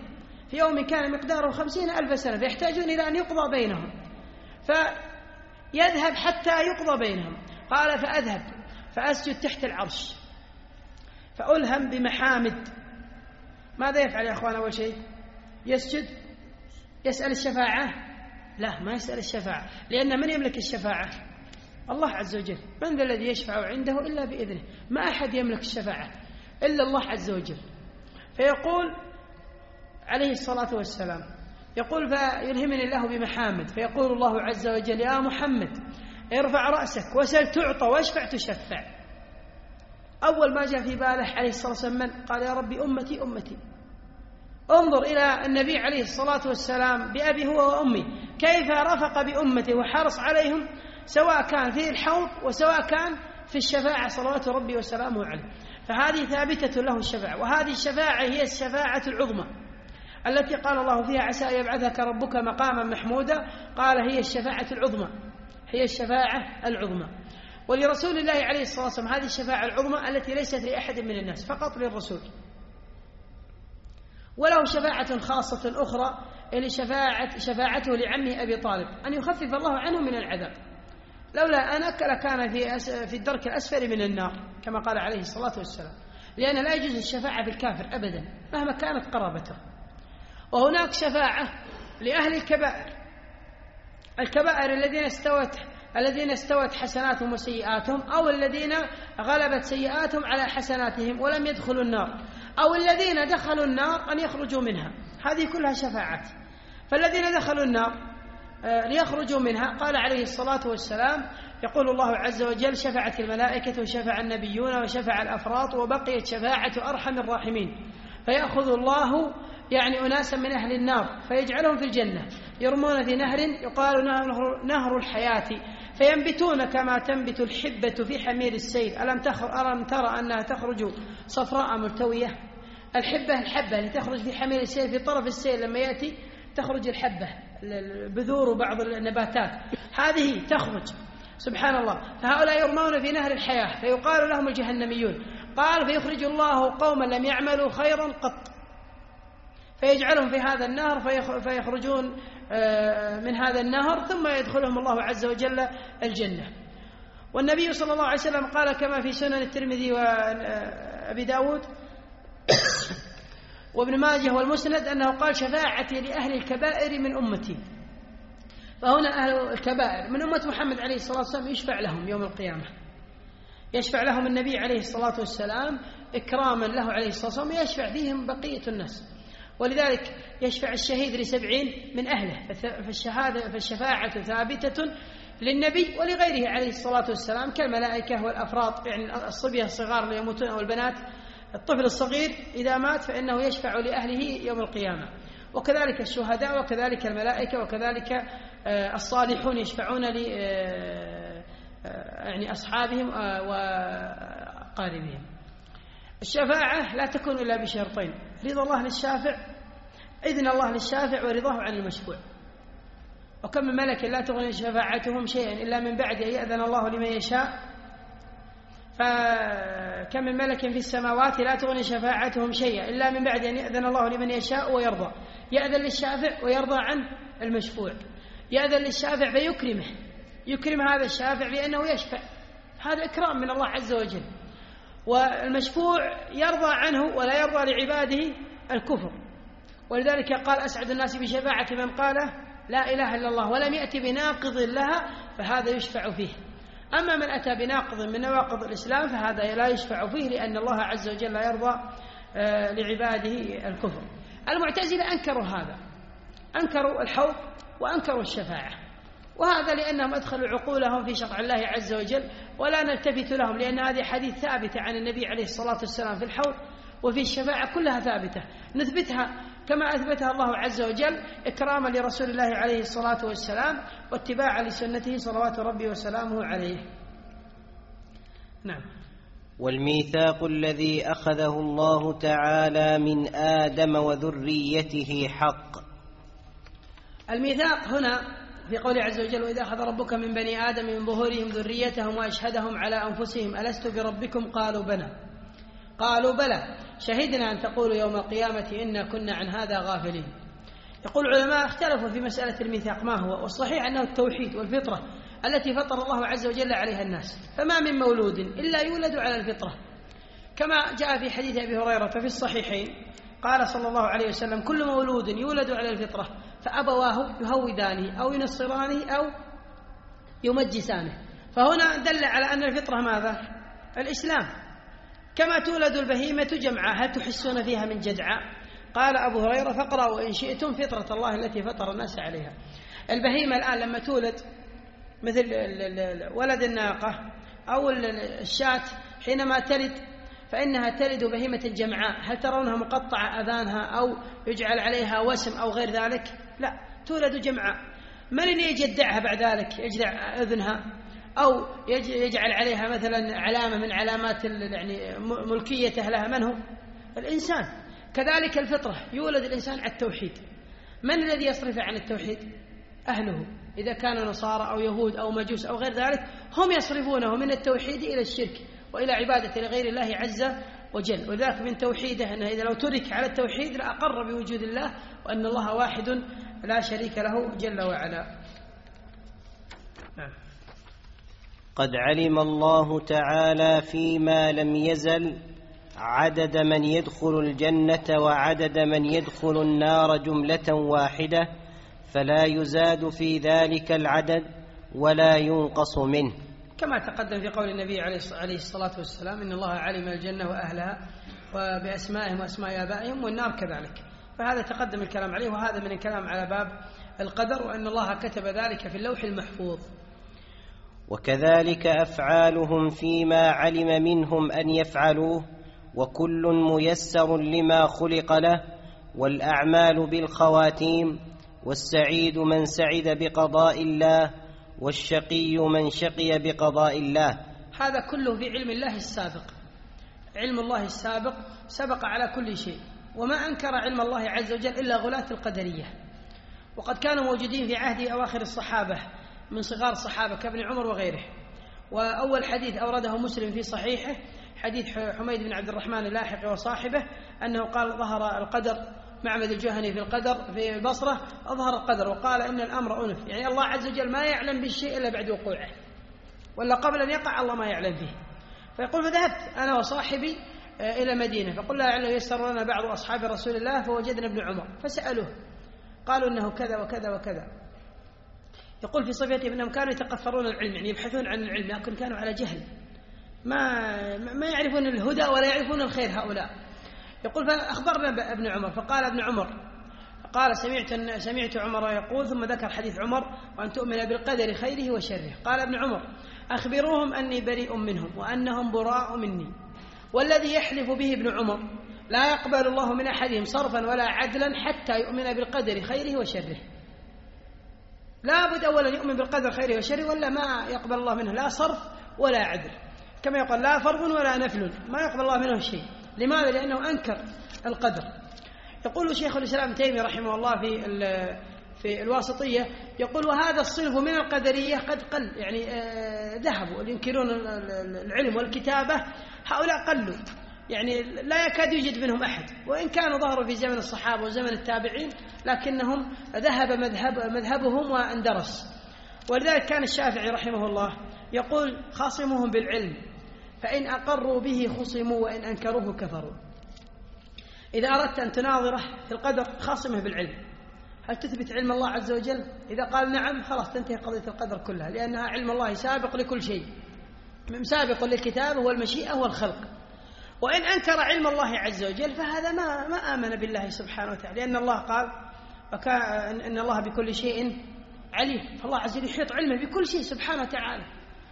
Speaker 3: في يوم كان مقداره 50,000 سنة، فيحتاجون إلى أن يقضى بينهم، فيذهب حتى يقضى بينهم. قال فأذهب فأسجد تحت العرش فألهم بمحامد. ماذا يفعل يا أخوان؟ أول شيء يسجد، يسأل الشفاعة؟ لا، ما يسأل الشفاعة، لأن من يملك الشفاعة؟ الله عز وجل. من ذا الذي يشفع عنده إلا بإذنه؟ ما أحد يملك الشفاعة إلا الله عز وجل. فيقول عليه الصلاة والسلام، يقول فيلهمني الله بمحامد، فيقول الله عز وجل يا محمد ارفع رأسك وسل تعطى واشفع تشفع. أول ما جاء في باله عليه الصلاة والسلام من؟ قال يا ربي أمتي أمتي. انظر إلى النبي عليه الصلاة والسلام بأبي هو وأمي كيف رفق بأمته وحرص عليهم، سواء كان في الحوض وسواء كان في الشفاعة صلوات ربي وسلامه عليه. فهذه ثابتة له الشفاعة، وهذه الشفاعة هي الشفاعة العظمى التي قال الله فيها عسى أن يبعثك ربك مقاما محمودا. قال هي الشفاعة العظمى، هي الشفاعة العظمى. ولرسول الله عليه الصلاة والسلام هذه الشفاعة العظمى التي ليست لأحد من الناس، فقط للرسول. وله شفاعة خاصة أخرى اللي شفاعته لعمه أبي طالب أن يخفف الله عنه من العذاب، لولا أنك لكان في الدرك الأسفل من النار كما قال عليه الصلاة والسلام، لأن لا يجوز الشفاعة بالكافر أبدا مهما كانت قرابته. وهناك شفاعة لأهل الكبائر الذين استوت حسناتهم وسيئاتهم، أو الذين غلبت سيئاتهم على حسناتهم ولم يدخلوا النار، أو الذين دخلوا النار أن يخرجوا منها. هذه كلها شفاعات. فالذين دخلوا النار ليخرجوا منها قال عليه الصلاة والسلام، يقول الله عز وجل شفعت الملائكة وشفع النبيون وشفع الأفراط وبقيت شفاعة أرحم الراحمين. فيأخذ الله أناسا من أهل النار فيجعلهم في الجنة، يرمون في نهر يقال نهر الحياة، فينبتون كما تنبت الحبة في حمير السيل. ألم ترى أنها تخرج صفراء ملتوية؟ الحبة اللي تخرج في حمير السيل، في طرف السيل لما يأتي تخرج الحبة، البذور وبعض النباتات هذه تخرج، سبحان الله. فهؤلاء يرمون في نهر الحياة فيقال لهم الجهنميون. قال فيخرج الله قوما لم يعملوا خيرا قط فيجعلهم في هذا النهر فيخرجون من هذا النهر ثم يدخلهم الله عز وجل الجنة. والنبي صلى الله عليه وسلم قال كما في سنن الترمذي وأبي داود وابن ماجه والمسند أنه قال شفاعتي لأهل الكبائر من أمتي. فهنا أهل الكبائر من أمة محمد عليه الصلاة والسلام يشفع لهم يوم القيامة، يشفع لهم النبي عليه الصلاة والسلام إكراما له عليه الصلاة والسلام، يشفع فيهم بقية الناس. ولذلك يشفع الشهيد ل70 من أهله، فالشفاعة ثابتة للنبي ولغيره عليه الصلاة والسلام كالملائكة والأفراط، الصبية الصغار اللي يموتون أو البنات. الطفل الصغير إذا مات فإنه يشفع لأهله يوم القيامة، وكذلك الشهداء وكذلك الملائكة وكذلك الصالحون يشفعون أصحابهم وقاربهم. الشفاعة لا تكون إلا بشرطين: رضا الله للشافع، إذن الله للشافع، ورضاه عن المشفوع. وكم من ملك لا تغني شفاعتهم شيئا إلا من بعد أن يأذن الله لمن يشاء، فكم من ملك في السماوات لا تغني شفاعتهم شيئا إلا من بعد أن يأذن الله لمن يشاء ويرضى. يأذن للشافع ويرضى عن المشفوع. يأذن للشافع فيكرمه، يكرم هذا الشافع بأنه يشفع، هذا إكرام من الله عز وجل. والمشفوع يرضى عنه ولا يرضى لعباده الكفر، ولذلك قال أسعد الناس بشفاعة من قال لا إله إلا الله ولم يأتي بناقض لها فهذا يشفع فيه. أما من أتى بناقض من نواقض الإسلام فهذا لا يشفع فيه، لأن الله عز وجل لا يرضى لعباده الكفر. المعتزلة أنكروا هذا، أنكروا الحوض وأنكروا الشفاعة، وهذا لأنهم أدخلوا عقولهم في شرع الله عز وجل ولا نلتفت لهم، لأن هذه حديث ثابتة عن النبي عليه الصلاة والسلام في الحوض وفي الشفاعة كلها ثابتة، نثبتها كما أثبتها الله عز وجل إكراما لرسول الله عليه الصلاة والسلام واتباعا لسنته صلوات ربي وسلامه عليه. نعم.
Speaker 2: والميثاق الذي أخذه الله تعالى من آدم وذريته حق.
Speaker 3: الميثاق هنا في قوله عز وجل وإذا أخذ ربك من بني آدم من ظهورهم ذريتهم وأشهدهم على أنفسهم ألست بربكم قالوا بلى. قالوا بلى شهدنا أن تقولوا يوم القيامة إنا كنا عن هذا غافلين. يقول العلماء اختلفوا في مسألة الميثاق ما هو، والصحيح أنه التوحيد والفطرة التي فطر الله عز وجل عليها الناس، فما من مولود إلا يولد على الفطرة، كما جاء في حديث أبي هريرة في الصحيحين قال صلى الله عليه وسلم: كل مولود يولد على الفطرة فأبواه يهودانه أو ينصرانه أو يمجسانه. فهنا دل على أن الفطرة ماذا؟ الإسلام. كما تولد البهيمة جمعاء هل تحسون فيها من جدعاء؟ قال أبو هريرة: فاقرأوا إن شئتم فطرة الله التي فطر الناس عليها. البهيمة الآن لما تولد مثل ولد الناقة أو الشاة حينما تلد فإنها تلد بهيمة جمعاء، هل ترونها مقطعة أذانها أو يجعل عليها وسم أو غير ذلك؟ لا، تولد جمعاء. من اللي يجدعها بعد ذلك؟ يجدع أذنها أو يجعل عليها مثلا علامة من علامات يعني ملكيته لها، من هو؟ الإنسان. كذلك الفطرة، يولد الإنسان على التوحيد. من الذي يصرف عن التوحيد؟ أهله، إذا كانوا نصارى أو يهود أو مجوس أو غير ذلك، هم يصرفونه من التوحيد إلى الشرك وإلى عبادة لغير الله عز وجل. ولذلك من توحيده أنه إذا لو ترك على التوحيد لأقر بوجود الله وأن الله واحد لا شريك له جل وعلا.
Speaker 2: قد علم الله تعالى فيما لم يزل عدد من يدخل الجنة وعدد من يدخل النار جملة واحدة، فلا يزاد في ذلك العدد ولا ينقص منه،
Speaker 3: كما تقدم في قول النبي عليه الصلاة والسلام: إن الله علم الجنة وأهلها وبأسمائهم وأسماء آبائهم، والنار كذلك. فهذا تقدم الكلام عليه، وهذا من الكلام على باب القدر، وأن الله كتب ذلك في اللوح المحفوظ.
Speaker 2: وكذلك أفعالهم فيما علم منهم أن يفعلوه، وكل ميسر لما خلق له، والأعمال بالخواتيم، والسعيد من سعد بقضاء الله، والشقي من شقي بقضاء الله.
Speaker 3: هذا كله في علم الله السابق. علم الله السابق سبق على كل شيء، وما أنكر علم الله عز وجل إلا غلاة القدرية، وقد كانوا موجودين في عهد أواخر الصحابة من صغار الصحابة كابن عمر وغيره. وأول حديث أورده مسلم في صحيحه حديث حميد بن عبد الرحمن اللاحقي وصاحبه أنه قال: ظهر القدر، معبد الجهني في القدر في البصرة أظهر القدر وقال: إن الأمر أنف، يعني الله عز وجل ما يعلم بالشيء إلا بعد وقوعه، ولا قبل أن يقع الله ما يعلم به. فيقول: فذهبت أنا وصاحبي إلى مدينة، فقلنا لعله يسر لنا بعض أصحاب رسول الله، فوجدنا ابن عمر فسألوه قالوا إنه كذا وكذا وكذا. يقول في صفته أنهم كانوا يتقفرون العلم، يعني يبحثون عن العلم، لكن كانوا على جهل، ما يعرفون الهدى ولا يعرفون الخير هؤلاء. يقول: فأخبرنا ابن عمر، فقال ابن عمر قال: سمعت عمر يقول، ثم ذكر حديث عمر: وأن تؤمن بالقدر خيره وشره. قال ابن عمر: أخبروهم أني بريء منهم وأنهم براء مني. والذي يحلف به ابن عمر لا يقبل الله من أحدهم صرفا ولا عدلا حتى يؤمن بالقدر خيره وشره. لا بد أولا يؤمن بالقدر خيره وشره، ولا ما يقبل الله منه لا صرف ولا عدل. كما يقول: لا فرض ولا نفل، ما يقبل الله منه شيء. لماذا؟ لأنه أنكر القدر. يقول شيخ الإسلام تيمية رحمه الله في الواسطية، يقول: وهذا الصنف من القدرية قد قل، يعني ذهبوا اللي ينكرون العلم والكتابة، هؤلاء قلوا، يعني لا يكاد يوجد منهم أحد، وإن كانوا ظهروا في زمن الصحابة وزمن التابعين، لكنهم ذهب مذهبهم واندرس. ولذلك كان الشافعي رحمه الله يقول: خاصموهم بالعلم، فإن أقروا به خصموا وإن أنكروه كفروا. إذا أردت أن تناظره في القدر خاصمه بالعلم. هل تثبت علم الله عز وجل؟ إذا قال نعم خلاص تنتهي قضية القدر كلها، لأنها علم الله سابق لكل شيء، سابق للكتابة والمشيئة والخلق. وإن أنكر علم الله عز وجل فهذا ما آمن بالله سبحانه وتعالى، لأن الله قال: إن الله بكل شيء عليم. فالله عز وجل يحيط علمه بكل شيء سبحانه وتعالى،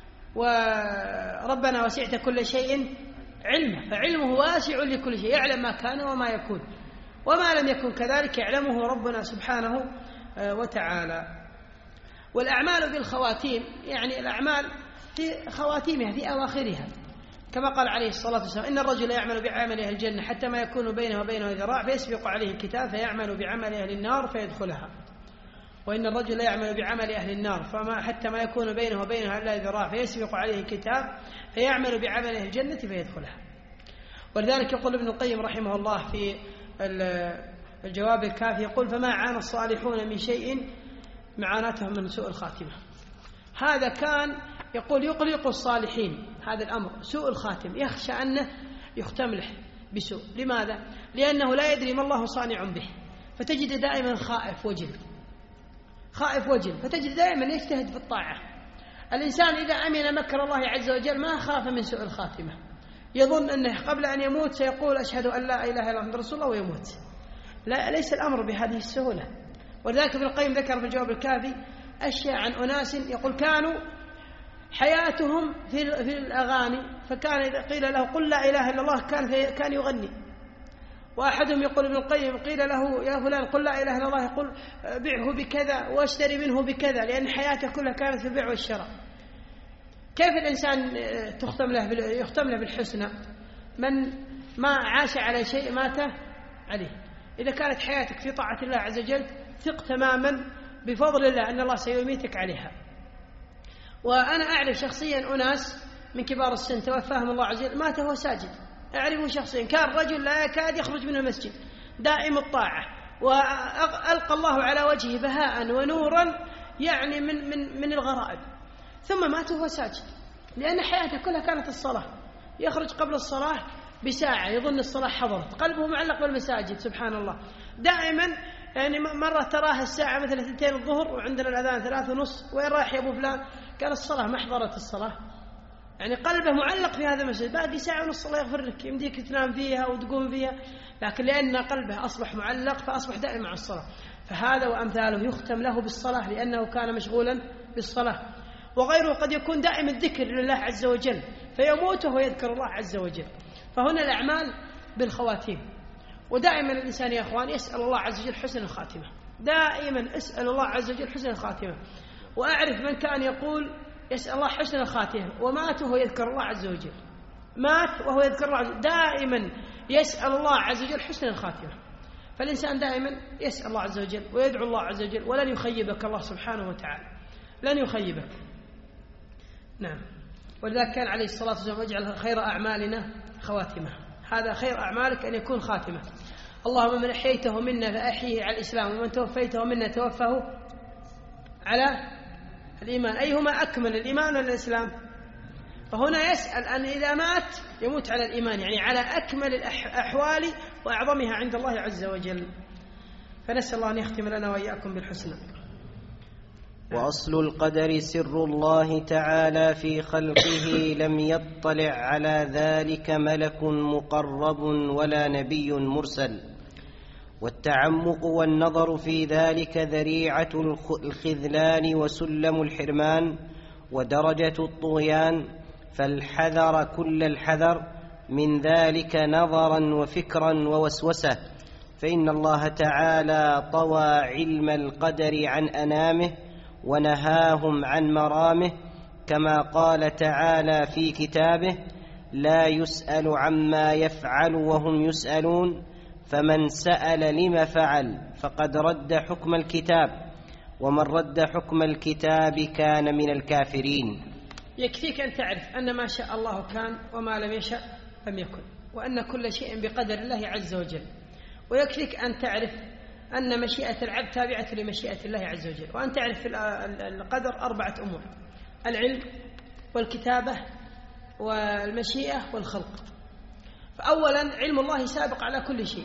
Speaker 3: وربنا وسعت كل شيء علمه، فعلمه واسع لكل شيء، يعلم ما كان وما يكون، وما لم يكن كذلك يعلمه ربنا سبحانه وتعالى. والأعمال بالخواتيم، يعني الأعمال في خواتيمها في أواخرها، كما قال عليه الصلاة والسلام: إن الرجل يعمل بعمل أهل الجنة حتى ما يكون بينه وبينه ذراع فيسبق عليه الكتاب فيعمل بعمل أهل النار فيدخلها، وإن الرجل يعمل بعمل أهل النار حتى ما يكون بينه وبينها إلا ذراع فيسبق عليه الكتاب فيعمل بعمل أهل الجنة فيدخلها. ولذلك يقول ابن القيم رحمه الله في الجواب الكافي يقول: فما عانى الصالحون من شيء معاناتهم من سوء الخاتمة. هذا كان يقول يقلق الصالحين هذا الأمر سوء الخاتم، يخشى أنه يختم له بسوء. لماذا؟ لأنه لا يدري ما الله صانع به، فتجد دائما خائف وجل، فتجد دائما يجتهد في الطاعة. الإنسان إذا أمن مكر الله عز وجل ما خاف من سوء الخاتمة، يظن أنه قبل أن يموت سيقول: أشهد أن لا إله إلا الله محمد رسول الله، ويموت. لا، ليس الأمر بهذه السهولة. ولذلك ابن القيم ذكر في الجواب الكافي أشياء عن أناس يقول كانوا حياتهم في الأغاني، فكان إذا قيل له قل لا إله إلا الله كان يغني. وأحدهم يقول ابن القيم قيل له: يا فلان قل لا إله إلا الله، يقول: بيعه بكذا واشتري منه بكذا، لأن حياته كلها كانت في البيع والشراء. كيف الإنسان يختم له بالحسنى؟ من ما عاش على شيء مات عليه. إذا كانت حياتك في طاعة الله عز وجل ثق تماما بفضل الله أن الله سيميتك عليها. وأنا أعرف شخصيا أناس من كبار السن توفاهم الله عز وجل مات وهو ساجد، أعرفه شخصيا، كان رجل لا يكاد يخرج من المسجد، دائم الطاعة، وألقى الله على وجهه بهاء ونورا يعني من الغرائب، ثم مات وهو ساجد، لأن حياته كلها كانت الصلاة. يخرج قبل الصلاة بساعة يظن الصلاة حضرت، قلبه معلق بالمساجد، سبحان الله. دائما يعني مرة تراه الساعة مثلا 2 الظهر وعندنا الأذان 3:30، وين رايح يا أبو فلان؟ قال: الصلاة، ما حضرت الصلاة. يعني قلبه معلق في هذا المسجد، باقي ساعة ونص الله يغفر لك، يمديك تنام فيها وتقوم فيها، لكن لأن قلبه أصبح معلق فأصبح دائما مع الصلاة. فهذا وأمثاله يختم له بالصلاة لأنه كان مشغولا بالصلاة. وغيره قد يكون دائما الذكر لله عز وجل فيموت وهو يذكر الله عز وجل. فهنا الأعمال بالخواتيم. ودائما الإنسان يا أخوان يسأل الله عز وجل حسن الخاتمة، دائما اسأل الله عز وجل حسن الخاتمة. وأعرف من كان يقول يسأل الله حسن الخاتمة ومات وهو يذكر الله عز وجل، مات وهو يذكر الله عز وجل، دائما يسأل الله عز وجل حسن الخاتمة. فالإنسان دائما يسأل الله عز وجل ويدعو الله عز وجل، ولن يخيبك الله سبحانه وتعالى، لن يخيبك. نعم. ولذلك كان عليه الصلاة والسلام: اجعل خير أعمالنا خواتمة. هذا خير أعمالك أن يكون خاتمة. اللهم من أحييته منا فأحيه على الإسلام، ومن توفيته منا توفه على الإيمان. أيهما أكمل، الإيمان ولا الإسلام؟ فهنا يسأل أن إذا مات يموت على الإيمان، يعني على أكمل الأحوال وأعظمها عند الله عز وجل. فنسأل الله أن يختم لنا وإياكم بالحسنى.
Speaker 2: وأصل القدر سر الله تعالى في خلقه، لم يطلع على ذلك ملك مقرب ولا نبي مرسل. والتعمق والنظر في ذلك ذريعة الخذلان وسلم الحرمان ودرجة الطغيان، فالحذر كل الحذر من ذلك نظرا وفكرا ووسوسة. فإن الله تعالى طوى علم القدر عن أنامه ونهاهم عن مرامه، كما قال تعالى في كتابه: لا يسأل عما يفعل وهم يسألون، فمن سأل لم فعل فقد رد حكم الكتاب، ومن رد حكم الكتاب كان من الكافرين.
Speaker 3: يكفيك أن تعرف أن ما شاء الله كان وما لم يشأ لم يكن، وأن كل شيء بقدر الله عز وجل. ويكفيك أن تعرف أن مشيئة العبد تابعة لمشيئة الله عز وجل، وأن تعرف في القدر 4 أمور: العلم والكتابة والمشيئة والخلق. فأولا علم الله سابق على كل شيء،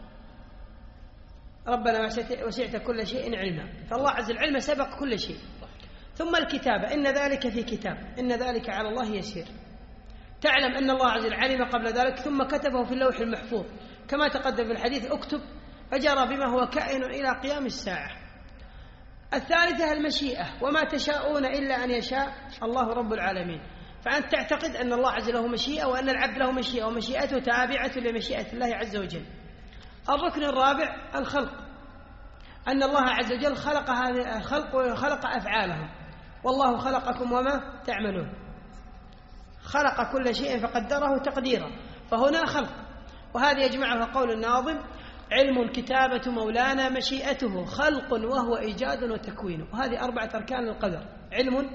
Speaker 3: ربنا وسعت كل شيء علما، فالله عز وجل علم سبق كل شيء. ثم الكتابة: إن ذلك في كتاب، إن ذلك على الله يسير. تعلم أن الله عز وجل علم قبل ذلك ثم كتبه في اللوح المحفوظ، كما تقدم في الحديث: اكتب فجرى بما هو كائن إلى قيام الساعة. الثالثة المشيئة: وما تشاءون إلا أن يشاء الله رب العالمين. فأنت تعتقد أن الله عز وجل له مشيئة، وأن العبد له مشيئة، ومشيئته تابعة لمشيئة الله عز وجل. الركن الرابع الخلق: أن الله عز وجل خلق هذه الخلق وخلق أفعالهم، والله خلقكم وما تعملون. خلق كل شيء فقدره تقديرا، فهنا خلق. وهذا يجمعها قول الناظم: علم كتابة مولانا مشيئته، خلق وهو إيجاد وتكوين. وهذه 4 أركان للقدر: علم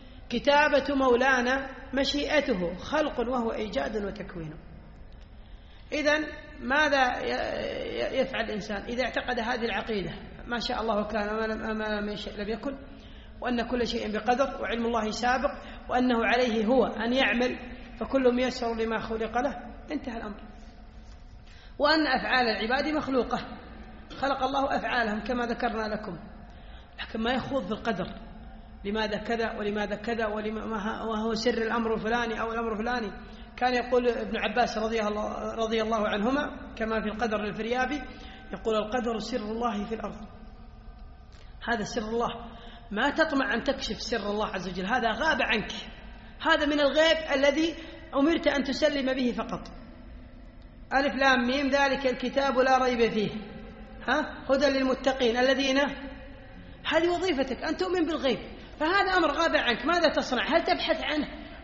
Speaker 3: كتابة مولانا مشيئته، خلق وهو إيجاد وتكوين. إذن ماذا يفعل الإنسان إذا اعتقد هذه العقيدة؟ ما شاء الله وكان، ما لم يشأ لم يكن، وأن كل شيء بقدر، وعلم الله سابق، وأنه عليه هو أن يعمل، فكل ميسر لما خلق له، انتهى الأمر. وأن أفعال العباد مخلوقة، خلق الله أفعالهم كما ذكرنا لكم، لكن ما يخوض في القدر، لماذا كذا ولماذا كذا وهو سر الأمر الفلاني أو الأمر الفلاني. كان يقول ابن عباس رضي الله عنهما كما في القدر للفريابي، يقول القدر سر الله في الأرض، هذا سر الله، ما تطمع أن تكشف سر الله عز وجل، هذا غاب عنك، هذا من الغيب الذي أمرت أن تسلم به فقط. ألف لام ميم ذلك الكتاب لا ريب فيه هدى للمتقين الذين، هذه وظيفتك أن تؤمن بالغيب، فهذا أمر غاب عنك، ماذا تصنع؟ هل تبحث عنه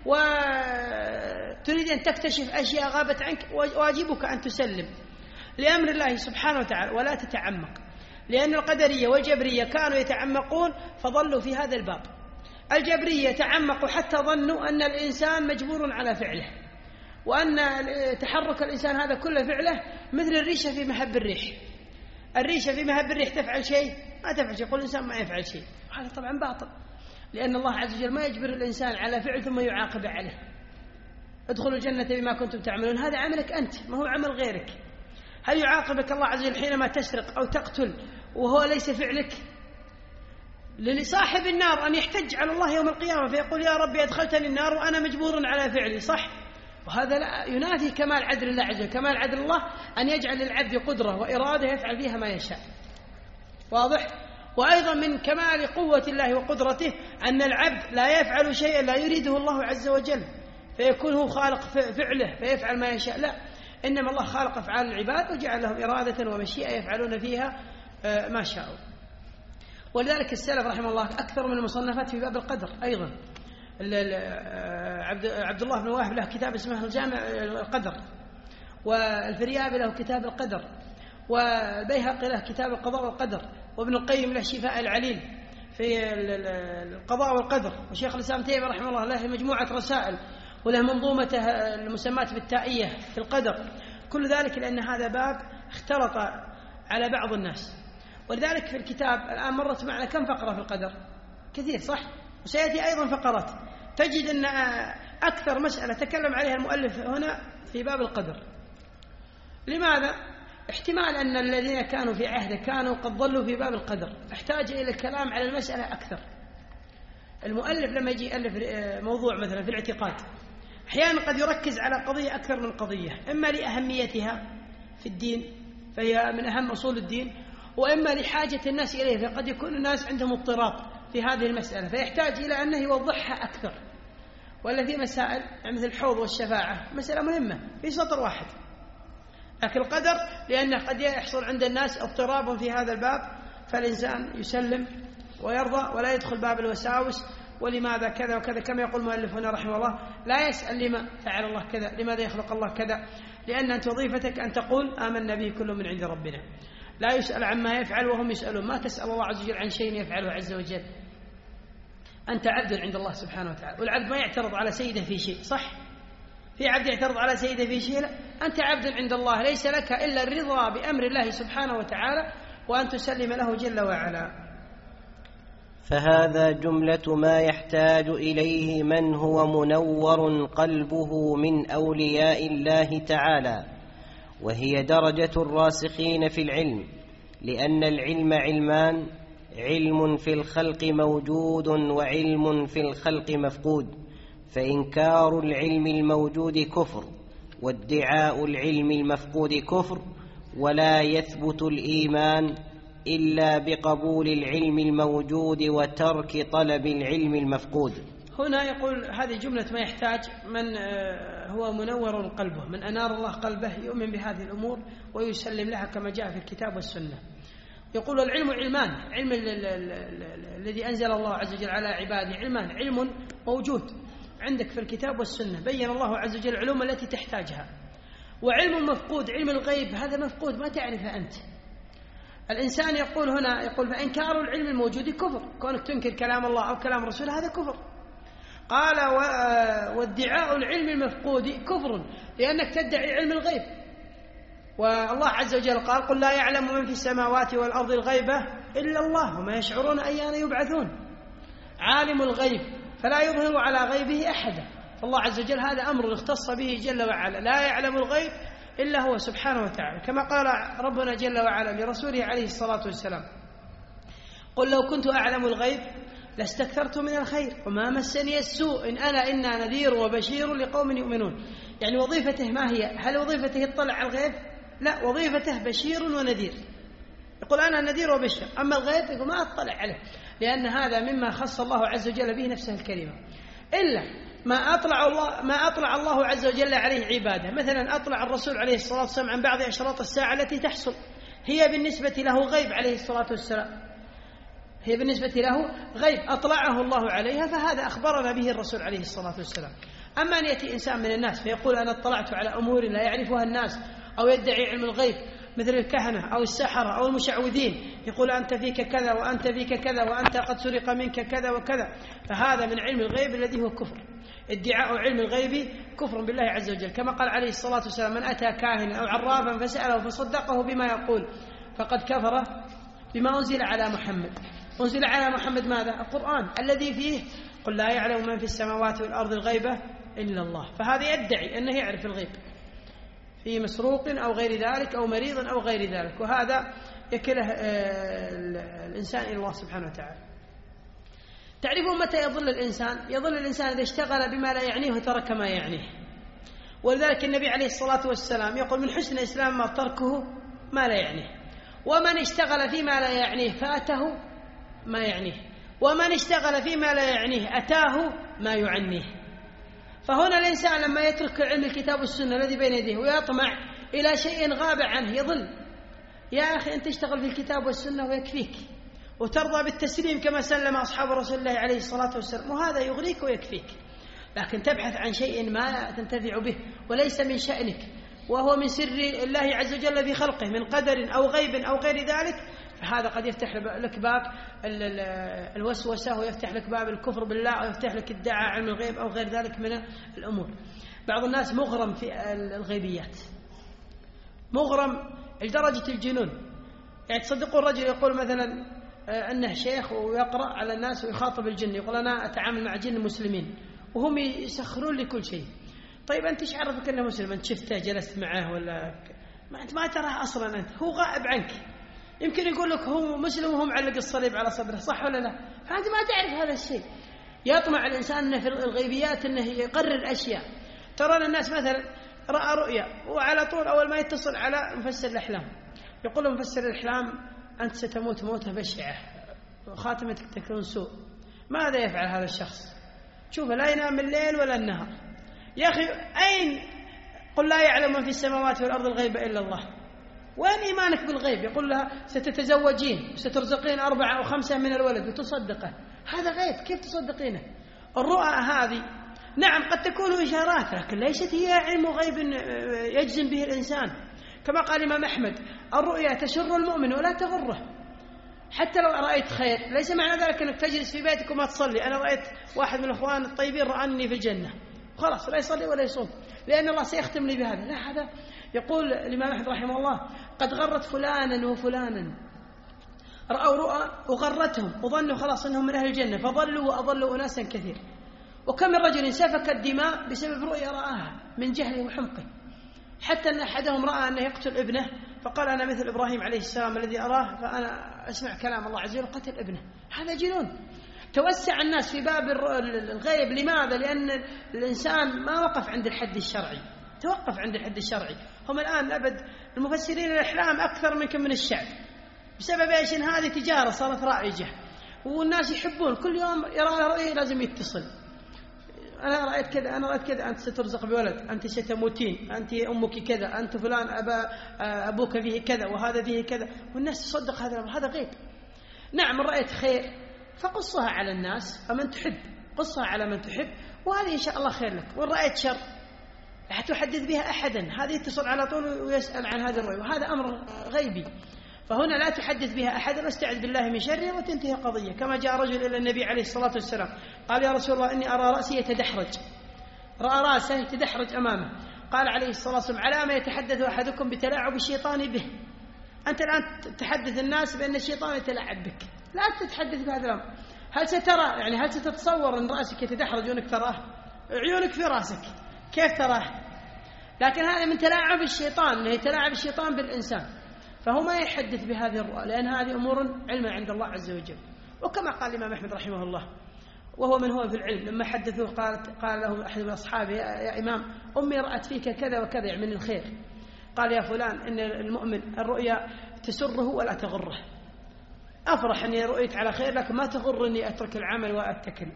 Speaker 3: وتريد أن تكتشف أشياء غابت عنك؟ واجبك أن تسلم لأمر الله سبحانه وتعالى ولا تتعمق، لأن القدرية والجبرية كانوا يتعمقون فظلوا في هذا الباب. الجبرية تعمقوا حتى ظنوا أن الإنسان مجبور على فعله، وأن تحرك الإنسان هذا كل فعله مثل الريشة في مهب الريح، الريشة في مهب الريح تفعل شيء؟ ما تفعل شيء، يقول الإنسان ما يفعل شيء، هذا طبعا باطل، لأن الله عز وجل ما يجبر الإنسان على فعل ثم يعاقب عليه. ادخلوا الجنة بما كنتم تعملون، هذا عملك أنت، ما هو عمل غيرك. هل يعاقبك الله عز وجل حينما تسرق أو تقتل وهو ليس فعلك؟ لصاحب النار أن يحتج على الله يوم القيامة فيقول يا ربي أدخلتني النار وأنا مجبور على فعلي، صح؟ وهذا لا ينافي كمال عدل الله عز وجل. كمال عدل الله أن يجعل للعبد قدرة وإرادة يفعل بها ما يشاء، واضح؟ وأيضا من كمال قوة الله وقدرته أن العبد لا يفعل شيئا لا يريده الله عز وجل فيكون هو خالق فعله فيفعل ما يشاء، لا، إنما الله خالق أفعال العباد وجعل لهم إرادة ومشيئة يفعلون فيها ما شاءوا. ولذلك السلف رحمه الله أكثر من المصنفات في باب القدر. أيضا عبد الله بن واهب له كتاب اسمه الجامع القدر، والفريابي له كتاب القدر، والبيهقي له كتاب القضاء والقدر، وابن القيم له شفاء العليل في القضاء والقدر، وشيخ الإسلام تيمية رحمه الله له مجموعة رسائل وله منظومته المسمات بالتائية في القدر. كل ذلك لأن هذا باب اختلط على بعض الناس. ولذلك في الكتاب الآن مرت معنا كم فقرة في القدر؟ كثير، صح؟ وسيأتي أيضا فقرات تجد أن أكثر مسألة تكلم عليها المؤلف هنا في باب القدر. لماذا؟ احتمال أن الذين كانوا في عهده كانوا قد ضلوا في باب القدر، احتاج إلى الكلام على المسألة أكثر. المؤلف لما يجي يألف موضوع مثلا في الاعتقاد أحيانا قد يركز على قضية أكثر من قضية، إما لأهميتها في الدين فهي من أهم أصول الدين، وإما لحاجة الناس إليه، فقد يكون الناس عندهم اضطراب في هذه المسألة فيحتاج إلى أنه يوضحها أكثر. ولا في مسائل مثل الحوض والشفاعة مسألة مهمة في سطر واحد، لكن القدر لأنه قد يحصل عند الناس اضطراب في هذا الباب فالإنسان يسلم ويرضى ولا يدخل باب الوساوس ولماذا كذا وكذا، كما يقول المؤلف هنا رحمه الله لا يسأل لما فعل الله كذا، لماذا يخلق الله كذا، لأن أنت وظيفتك أن تقول آمنا به كل من عند ربنا، لا يسأل عما يفعل وهم يسألون، ما تسأل الله عز وجل عن شيء يفعله عز وجل، أنت عبد عند الله سبحانه وتعالى. والعبد ما يعترض على سيده في شيء، صح؟ في عبد يعترض على سيده في شيء؟ لا، أنت عبد عند الله، ليس لك إلا الرضا بأمر الله سبحانه وتعالى وأن تسلم له جل وعلا.
Speaker 2: فهذا جملة ما يحتاج إليه من هو منور قلبه من أولياء الله تعالى، وهي درجة الراسخين في العلم، لأن العلم علمان: علم في الخلق موجود وعلم في الخلق مفقود، فإنكار العلم الموجود كفر، وادعاء العلم المفقود كفر، ولا يثبت الإيمان إلا بقبول العلم الموجود وترك طلب العلم المفقود.
Speaker 3: هنا يقول هذه جملة ما يحتاج من هو منور قلبه، من أنار الله قلبه يؤمن بهذه الأمور ويسلم لها كما جاء في الكتاب والسنة. يقول العلم علمان، علم الذي أنزل الله عز وجل على عباده علمان، علم موجود عندك في الكتاب والسنة، بين الله عز وجل العلوم التي تحتاجها، وعلم مفقود، علم الغيب هذا مفقود ما تعرفه أنت. الإنسان يقول هنا فإنكار العلم الموجود كفر، كونك تنكر كلام الله أو كلام رسوله هذا كفر. قال وادعاء العلم المفقود كفر، لأنك تدعي علم الغيب، والله عز وجل قال قل لا يعلم من في السماوات والأرض الغيبة إلا الله وما يشعرون أيان يبعثون. عالم الغيب فلا يظهر على غيبه أحدا، فالله عز وجل هذا أمر اختص به جل وعلا، لا يعلم الغيب إلا هو سبحانه وتعالى، كما قال ربنا جل وعلا لرسوله عليه الصلاة والسلام قل لو كنت أعلم الغيب لاستكثرت من الخير وما مسني السوء إن أنا إنا نذير وبشير لقوم يؤمنون. يعني وظيفته ما هي؟ هل وظيفته يطلع على الغيب؟ لا، وظيفته بشير ونذير، يقول أنا نذير وبشر. أما الغيب يقول ما أطلع عليه، لأن هذا مما خص الله عز وجل به نفسه الكريمة. إلا ما أطلع الله عز وجل عليه عباده، مثلا أطلع الرسول عليه الصلاة والسلام عن بعض أشراط الساعة التي تحصل، هي بالنسبة له غيب عليه الصلاة والسلام، هي بالنسبة له غيب أطلعه الله عليها، فهذا أخبرنا به الرسول عليه الصلاة والسلام. أما أن يأتي إنسان من الناس فيقول أنا اطلعت على أمور لا يعرفها الناس، أو يدعي علم الغيب مثل الكهنة أو السحرة أو المشعوذين، يقول أنت فيك كذا وأنت فيك كذا وأنت قد سرق منك كذا وكذا، فهذا من علم الغيب الذي هو كفر. ادعاء علم الغيب كفر بالله عز وجل، كما قال عليه الصلاة والسلام من أتى كاهنا أو عرافا فسأله فصدقه بما يقول فقد كفر بما أنزل على محمد. أنزل على محمد ماذا؟ القرآن الذي فيه قل لا يعلم من في السماوات والأرض الغيبة إلا الله، فهذا يدعي أنه يعرف الغيب في مسروق أو غير ذلك أو مريض أو غير ذلك، وهذا يكله الإنسان إلى الله سبحانه وتعالى. تعرفون متى يضل الإنسان؟ يضل الإنسان إذا اشتغل بما لا يعنيه وترك ما يعنيه. ولذلك النبي عليه الصلاة والسلام يقول من حسن الإسلام ما تركه ما لا يعنيه، ومن اشتغل فيما لا يعنيه فأته ما يعنيه، ومن اشتغل فيما لا يعنيه أتاه ما يعنيه. فهنا الإنسان لما يترك علم الكتاب والسنة الذي بين يديه ويطمع إلى شيء غاب عنه يضل. يا أخي أنت تشتغل في الكتاب والسنة ويكفيك، وترضى بالتسليم كما سلم أصحاب رسول الله عليه الصلاة والسلام، وهذا يغريك ويكفيك. لكن تبحث عن شيء ما تنتفع به وليس من شأنك، وهو من سر الله عز وجل في خلقه من قدر أو غيب أو غير ذلك، فهذا قد يفتح لك باب الوسوسة، ويفتح لك باب الكفر بالله، ويفتح لك ادعاء علم الغيب أو غير ذلك من الأمور. بعض الناس مغرم في الغيبيات، مغرم لدرجة الجنون. يعني تصدقون الرجل يقول مثلا أنه شيخ ويقرأ على الناس ويخاطب الجن، يقول أنا أتعامل مع جن مسلمين وهم يسخرون لي كل شيء. طيب أنت إيش عرفك أنه مسلم؟ أنت شفته جلست معه ولا ما أنت ما تراه أصلا، أنت هو غائب عنك. يمكن يقول لك هو مسلم وهو معلق الصليب على صدره، صح ولا لا؟ فأنت ما تعرف هذا الشيء. يطمع الإنسان أنه في الغيبيات أنه يقرر أشياء. ترى الناس مثلا رأى رؤيا وعلى طول أول ما يتصل على مفسر الأحلام يقول له مفسر الأحلام أنت ستموت موتة بشعة وخاتمتك تكون سوء. ماذا يفعل هذا الشخص؟ شوفه لا ينام الليل ولا النهار. يا أخي أين قل لا يعلم من في السماوات والأرض الغيب إلا الله؟ وين إيمانك بالغيب؟ يقول لها ستتزوجين وسترزقين 4 أو 5 من الولد وتصدقه، هذا غيب، كيف تصدقينه؟ الرؤى هذه نعم قد تكون إشارات، لكن ليست هي علم غيب يجزم به الإنسان. كما قال الإمام أحمد الرؤيا تشر المؤمن ولا تغره. حتى لو رأيت خير ليس معنى ذلك أنك تجلس في بيتك وما تصلي. أنا رأيت واحد من الأخوان الطيبين رأني في الجنة، خلاص لا يصلي ولا يصوم لأن الله سيختم لي بهذا. لا، هذا يقول الإمام أحمد رحمه الله قد غرت فلانا وفلانا، رأوا رؤى وغرتهم وظنوا خلاص أنهم من أهل الجنة فضلوا وأضلوا أناسا كثير. وكم من رجل سفك الدماء بسبب رؤيا رآها من جهله وحمقه، حتى أن أحدهم رأى أنه يقتل ابنه فقال أنا مثل إبراهيم عليه السلام الذي أراه فأنا أسمع كلام الله عز وجل قتل ابنه. هذا جنون. توسع الناس في باب الغيب. لماذا؟ لأن الإنسان ما وقف عند الحد الشرعي، توقف عند الحد الشرعي. هم الآن أبد المفسرين الأحلام أكثر منكم من الشعب، بسبب إيش؟ إن هذه تجارة صارت رائجة والناس يحبون كل يوم يرى رؤية لازم يتصل، أنا رأيت كذا، أنا رأيت كذا، أنت سترزق بولد، أنت ستموتين، أنت أمك كذا، أنت فلان أبوك فيه كذا وهذا فيه كذا، والناس تصدق هذا الأمر. هذا غيب. نعم رأيت خير فقصها على الناس، فمن تحب قصها على من تحب، وهذه إن شاء الله خير لك. وإن رأيت شر لا تحدث بها أحدا، هذه يتصل على طول ويسأل عن هذا الرؤية، وهذا أمر غيبي. فهنا لا تحدث بها أحدا واستعذ بالله من شره وتنتهي قضية. كما جاء رجل إلى النبي عليه الصلاة والسلام قال يا رسول الله إني أرى رأسي يتدحرج، رأى رأسه يتدحرج أمامه، قال عليه الصلاة والسلام: على ما يتحدث أحدكم بتلاعب الشيطان به. أنت الآن تحدث الناس بأن الشيطان يتلاعب بك، لا تتحدث بهذا الأمر. هل سترى يعني هل ستتصور أن رأسك يتدحرج عيونك تراه؟ عيونك في رأسك كيف تراه؟ لكن هذا من تلاعب الشيطان، أنه يتلاعب الشيطان بالإنسان، فهو ما يحدث بهذه الرؤى، لأن هذه أمور علم عند الله عز وجل. وكما قال الإمام أحمد رحمه الله وهو من هو في العلم، لما حدثوه قال له أحد من أصحابه: يا إمام، أمي رأت فيك كذا وكذا، يعني من الخير. قال: يا فلان، إن المؤمن الرؤيا تسره ولا تغره. أفرح أني رؤيت على خير، لكن ما تغرني أترك العمل وأتكل.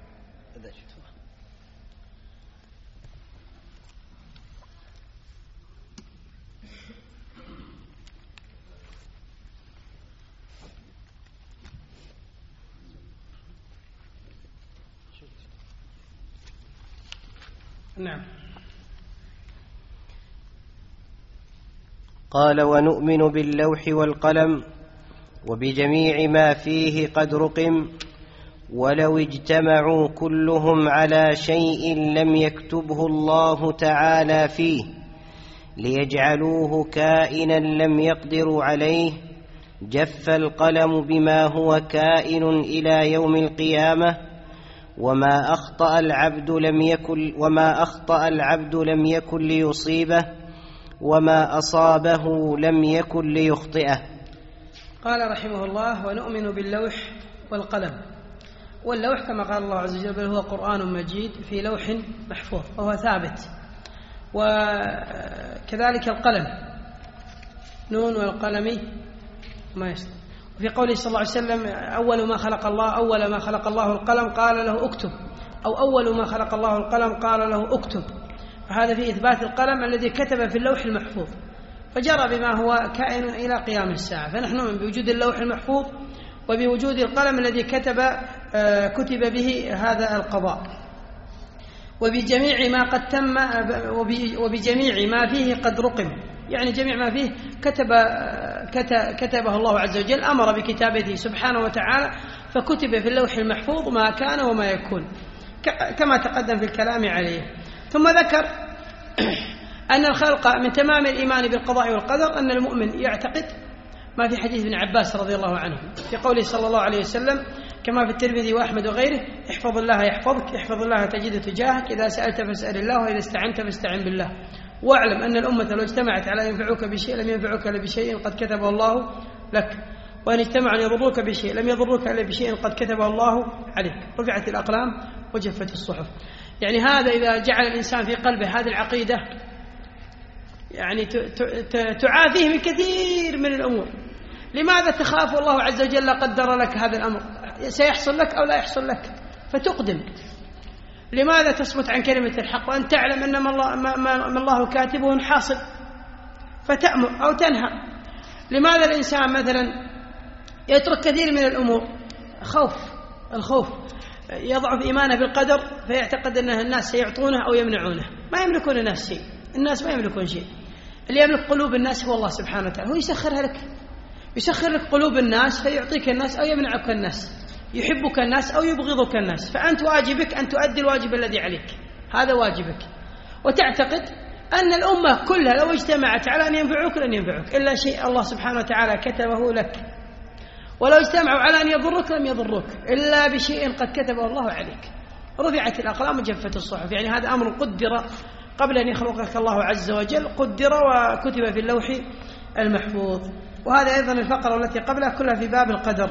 Speaker 3: نعم.
Speaker 2: قال: ونؤمن باللوح والقلم وبجميع ما فيه قد رقم، ولو اجتمعوا كلهم على شيء لم يكتبه الله تعالى فيه ليجعلوه كائنا لم يقدروا عليه، جف القلم بما هو كائن إلى يوم القيامة، وما أخطأ العبد لم يكن ليصيبه، وما أصابه لم يكن ليخطئه.
Speaker 3: قال رحمه الله: ونؤمن باللوح والقلم. واللوح كما قال الله عز وجل: بل هو قرآن مجيد في لوح محفوظ، وهو ثابت. وكذلك القلم، نون والقلم ما يسطر. وفي قوله صلى الله عليه وسلم: أول ما خلق الله القلم قال له اكتب، أو أول ما خلق الله القلم قال له اكتب. فهذا في إثبات القلم الذي كتب في اللوح المحفوظ، فجرى بما هو كائن إلى قيام الساعة. فنحن نؤمن بوجود اللوح المحفوظ وبوجود القلم الذي كتب به هذا القضاء، وبجميع ما قد تم، وبجميع ما فيه قد رقم، يعني جميع ما فيه كتبه الله عز وجل، أمر بكتابته سبحانه وتعالى، فكتب في اللوح المحفوظ ما كان وما يكون كما تقدم في الكلام عليه. ثم ذكر أن الخلق من تمام الإيمان بالقضاء والقدر أن المؤمن يعتقد ما في حديث ابن عباس رضي الله عنه في قوله صلى الله عليه وسلم كما في الترمذي وأحمد وغيره: احفظ الله يحفظك، احفظ الله تجده تجاهك، إذا سألت فاسأل الله، وإذا استعنت فاستعن بالله، واعلم أن الأمة لو اجتمعت على ينفعوك بشيء لم ينفعوك إلا بشيء قد كتبه الله لك، وإن اجتمعوا أن يضروك بشيء لم يضروك إلا بشيء قد كتبه الله عليك، رفعت الأقلام وجفت الصحف. يعني هذا إذا جعل الإنسان في قلبه هذه العقيدة يعني تعافيه من كثير من الأمور. لماذا تخاف الله عز وجل قدر لك هذا الأمر، سيحصل لك أو لا يحصل لك، فتقدم. لماذا تصمت عن كلمة الحق وأن تعلم أن ما الله كاتبه حاصل، فتأمر أو تنهى؟ لماذا الإنسان مثلا يترك كثير من الأمور؟ الخوف يضعف إيمانه بالقدر، فيعتقد أن الناس سيعطونه أو يمنعونه. ما يملكون الناس شيء، الناس ما يملكون شيء. اللي يملك قلوب الناس هو الله سبحانه وتعالى، هو يسخرها لك، يسخر لك قلوب الناس فيعطيك الناس أو يمنعك الناس، يحبك الناس أو يبغضك الناس. فأنت واجبك أن تؤدي الواجب الذي عليك، هذا واجبك. وتعتقد أن الأمة كلها لو اجتمعت على أن ينفعوك لن ينفعوك إلا شيء الله سبحانه وتعالى كتبه لك، ولو اجتمعوا على أن يضروك لم يضروك إلا بشيء قد كتبه الله عليك، رفعت الأقلام وجفت الصحف. يعني هذا أمر قدر قبل أن يخلقك الله عز وجل، قدر وكتب في اللوح المحفوظ. وهذا أيضا الفقرة التي قبلها كلها في باب القدر.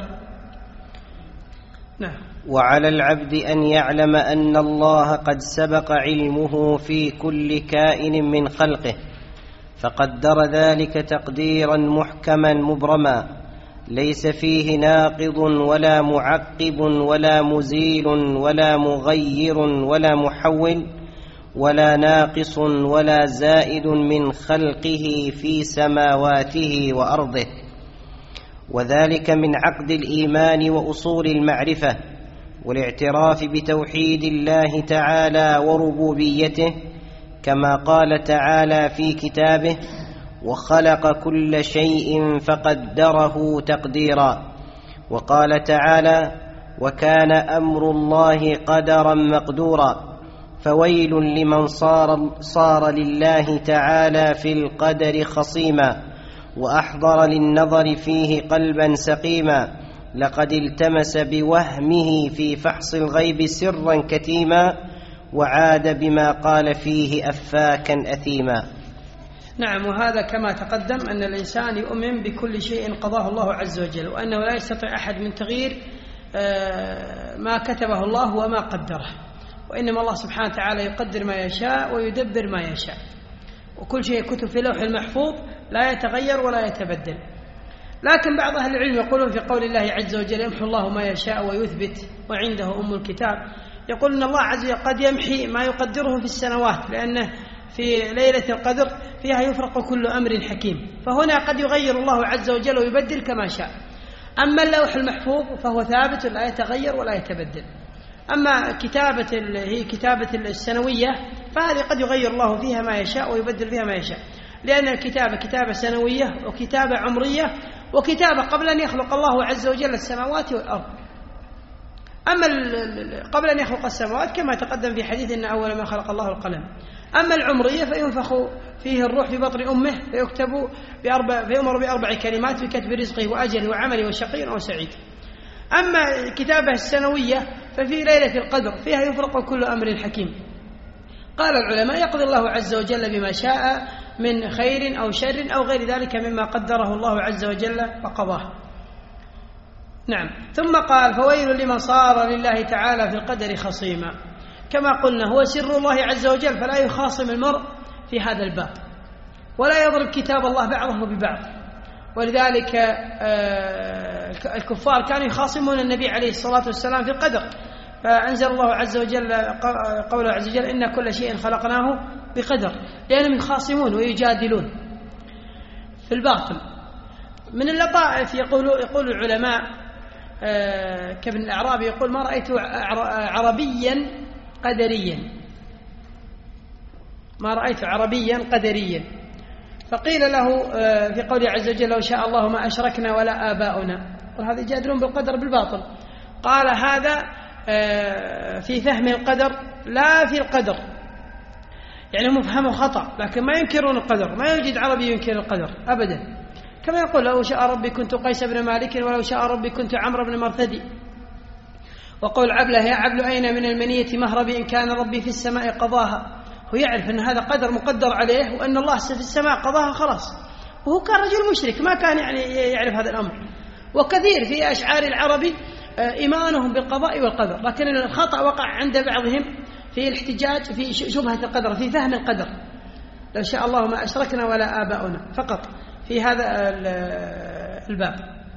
Speaker 3: نعم.
Speaker 2: وعلى العبد أن يعلم أن الله قد سبق علمه في كل كائن من خلقه، فقدر ذلك تقديرا محكما مبرما، ليس فيه ناقض ولا معقب ولا مزيل ولا مغير ولا محول ولا ناقص ولا زائد من خلقه في سماواته وأرضه. وذلك من عقد الإيمان وأصول المعرفة والاعتراف بتوحيد الله تعالى وربوبيته، كما قال تعالى في كتابه: وخلق كل شيء فقدره تقديرا. وقال تعالى: وكان أمر الله قدرا مقدورا. فويل لمن صار لله تعالى في القدر خصيما وأحضر للنظر فيه قلبا سقيما لقد التمس بوهمه في فحص الغيب سرا كتيما وعاد بما قال فيه أفاكا أثيما.
Speaker 3: نعم، وهذا كما تقدم أن الإنسان يؤمن بكل شيء قضاه الله عز وجل، وأنه لا يستطيع أحد من تغيير ما كتبه الله وما قدره، وإنما الله سبحانه وتعالى يقدر ما يشاء ويدبر ما يشاء، وكل شيء كتب في لوح المحفوظ لا يتغير ولا يتبدل. لكن بعض أهل العلم يقولون في قول الله عز وجل يمحو الله ما يشاء ويثبت وعنده أم الكتاب، يقول أن الله عز وجل قد يمحي ما يقدره في السنوات، لأنه في ليلة القدر فيها يفرق كل أمر حكيم، فهنا قد يغير الله عز وجل ويبدل كما شاء. أما اللوح المحفوظ فهو ثابت لا يتغير ولا يتبدل. أما كتابة السنوية فهذه قد يغير الله فيها ما يشاء ويبدل فيها ما يشاء، لأن الكتابة كتابة سنوية وكتابة عمرية وكتابة قبل أن يخلق الله عز وجل السماوات والأرض. أما قبل أن يخلق السماوات كما تقدم في حديث إن أول ما خلق الله القلم. أما العمرية فينفخ فيه الروح في بطن أمه فيؤمر بأربع كلمات بكتب رزقه وأجله وعمله وشقي أو سعيد. أما الكتابة السنوية ففي ليلة القدر فيها يفرق كل أمر حكيم. قال العلماء يقضي الله عز وجل بما شاء من خير أو شر أو غير ذلك مما قدره الله عز وجل وقضاه. نعم. ثم قال فويل لمن صار لله تعالى في القدر خصيما. كما قلنا هو سر الله عز وجل، فلا يخاصم المرء في هذا الباب ولا يضرب كتاب الله بعضه ببعض. ولذلك الكفار كانوا يخاصمون النبي عليه الصلاة والسلام في القدر، فأنزل الله عز وجل قوله عز وجل إن كل شيء خلقناه بقدر، لأنهم يخاصمون ويجادلون في الباطل. من اللطائف يقول العلماء كابن الأعرابي يقول ما رأيت عربيا قدريا، ما رأيت عربيا قدريا. فقيل له في قوله عز وجل لو شاء الله ما أشركنا ولا آباؤنا، وهذا يجادلون بالقدر بالباطل. قال هذا في فهم القدر لا في القدر، يعني هم فهموا خطأ، لكن ما ينكرون القدر، ما يوجد عربي ينكر القدر أبدا. كما يقول لو شاء ربي كنت قيس بن مالك ولو شاء ربي كنت عمرو بن مرثدي. وقول عبله يا عبل أين من المنية مهربي إن كان ربي في السماء قضاها. هو يعرف أن هذا قدر مقدر عليه وأن الله في السماء قضاها خلاص، وهو كان رجل مشرك ما كان يعني يعرف هذا الأمر. وكثير في أشعار العربي إيمانهم بالقضاء والقدر، لكن الخطأ وقع عند بعضهم في الاحتجاج في شبهة القدر، في فهم القدر. لو شاء الله ما أشركنا ولا آباؤنا فقط في هذا الباب.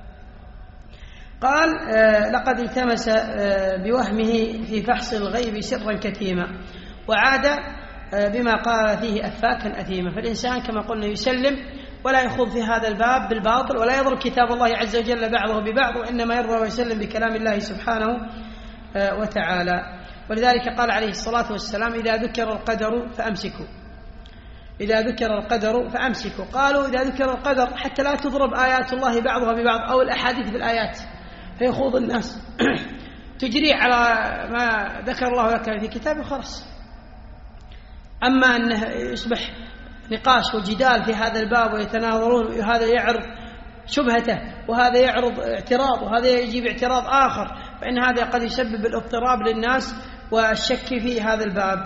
Speaker 3: قال لقد التمس بوهمه في فحص الغيب سرا كتيما وعاد بما قال فيه أفاكا أثيما. فالإنسان كما قلنا يسلم ولا يخوض في هذا الباب بالباطل، ولا يضرب كتاب الله عز وجل بعضه ببعض، وإنما يرضى ويسلم بكلام الله سبحانه وتعالى. ولذلك قال عليه الصلاة والسلام إذا ذكر القدر فأمسكوا، إذا ذكر القدر فأمسكوا. قالوا إذا ذكر القدر حتى لا تضرب آيات الله بعضها ببعض أو الأحاديث بالآيات فيخوض الناس تجري على ما ذكر الله لك في كتابه خلاص. أما أنه يصبح نقاش وجدال في هذا الباب ويتناظرون، وهذا يعرض شبهته وهذا يعرض اعتراض وهذا يجيب اعتراض آخر، فإن هذا قد يسبب الاضطراب للناس والشك في هذا الباب.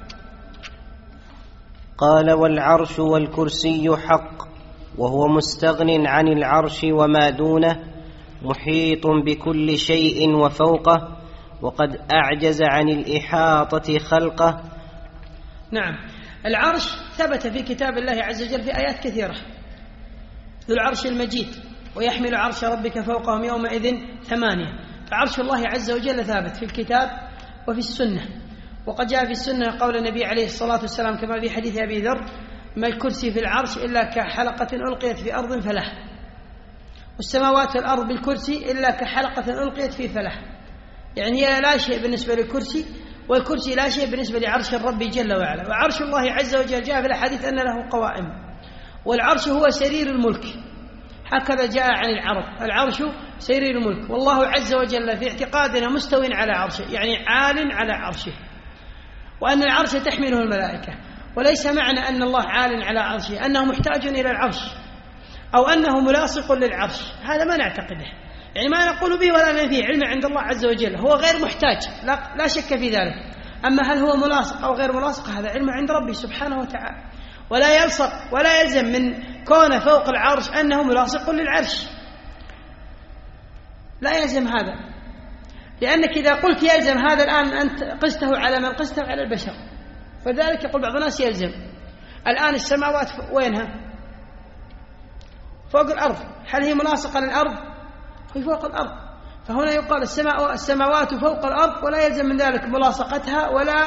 Speaker 2: قال والعرش والكرسي حق وهو مستغن عن العرش وما دونه محيط بكل شيء وفوقه وقد أعجز عن الإحاطة خلقه.
Speaker 3: نعم، العرش ثبت في كتاب الله عز وجل في آيات كثيرة، ذو العرش المجيد ويحمل عرش ربك فوقهم يومئذ 8. فعرش الله عز وجل ثابت في الكتاب وفي السنة. وقد جاء في السنة قول النبي عليه الصلاة والسلام كما في حديث أبي ذر ما الكرسي في العرش إلا كحلقة ألقيت في أرض فلح، والسماوات والأرض بالكرسي إلا كحلقة ألقيت في فلح. يعني هي لا شيء بالنسبة للكرسي، والكرسي لا شيء بالنسبة لعرش الرب جل وعلا. وعرش الله عز وجل جاء في الحديث أن له قوائم، والعرش هو سرير الملك، هكذا جاء عن العرب العرش سرير الملك. والله عز وجل في اعتقادنا مستوٍ على عرشه، يعني عال على عرشه. وأن العرش تحمله الملائكة، وليس معنى أن الله عال على عرشه أنه محتاج إلى العرش أو أنه ملاصق للعرش، هذا ما نعتقده، يعني ما نقول به ولا ننفيه، علم عند الله عز وجل، هو غير محتاج لا شك في ذلك. أما هل هو ملاصق أو غير ملاصق هذا علم عند ربي سبحانه وتعالى، ولا يلصق ولا يلزم من كونه فوق العرش أنه ملاصق للعرش، لا يلزم هذا، لأنك إذا قلت يلزم هذا الآن أنت قسته على من قسته على البشر، فذلك يقول بعض الناس يلزم. الآن السماوات وينها؟ فوق الأرض، هل هي ملاصقة للأرض؟ هي فوق الأرض، فهنا يقال السماوات فوق الأرض، ولا يلزم من ذلك ملاصقتها ولا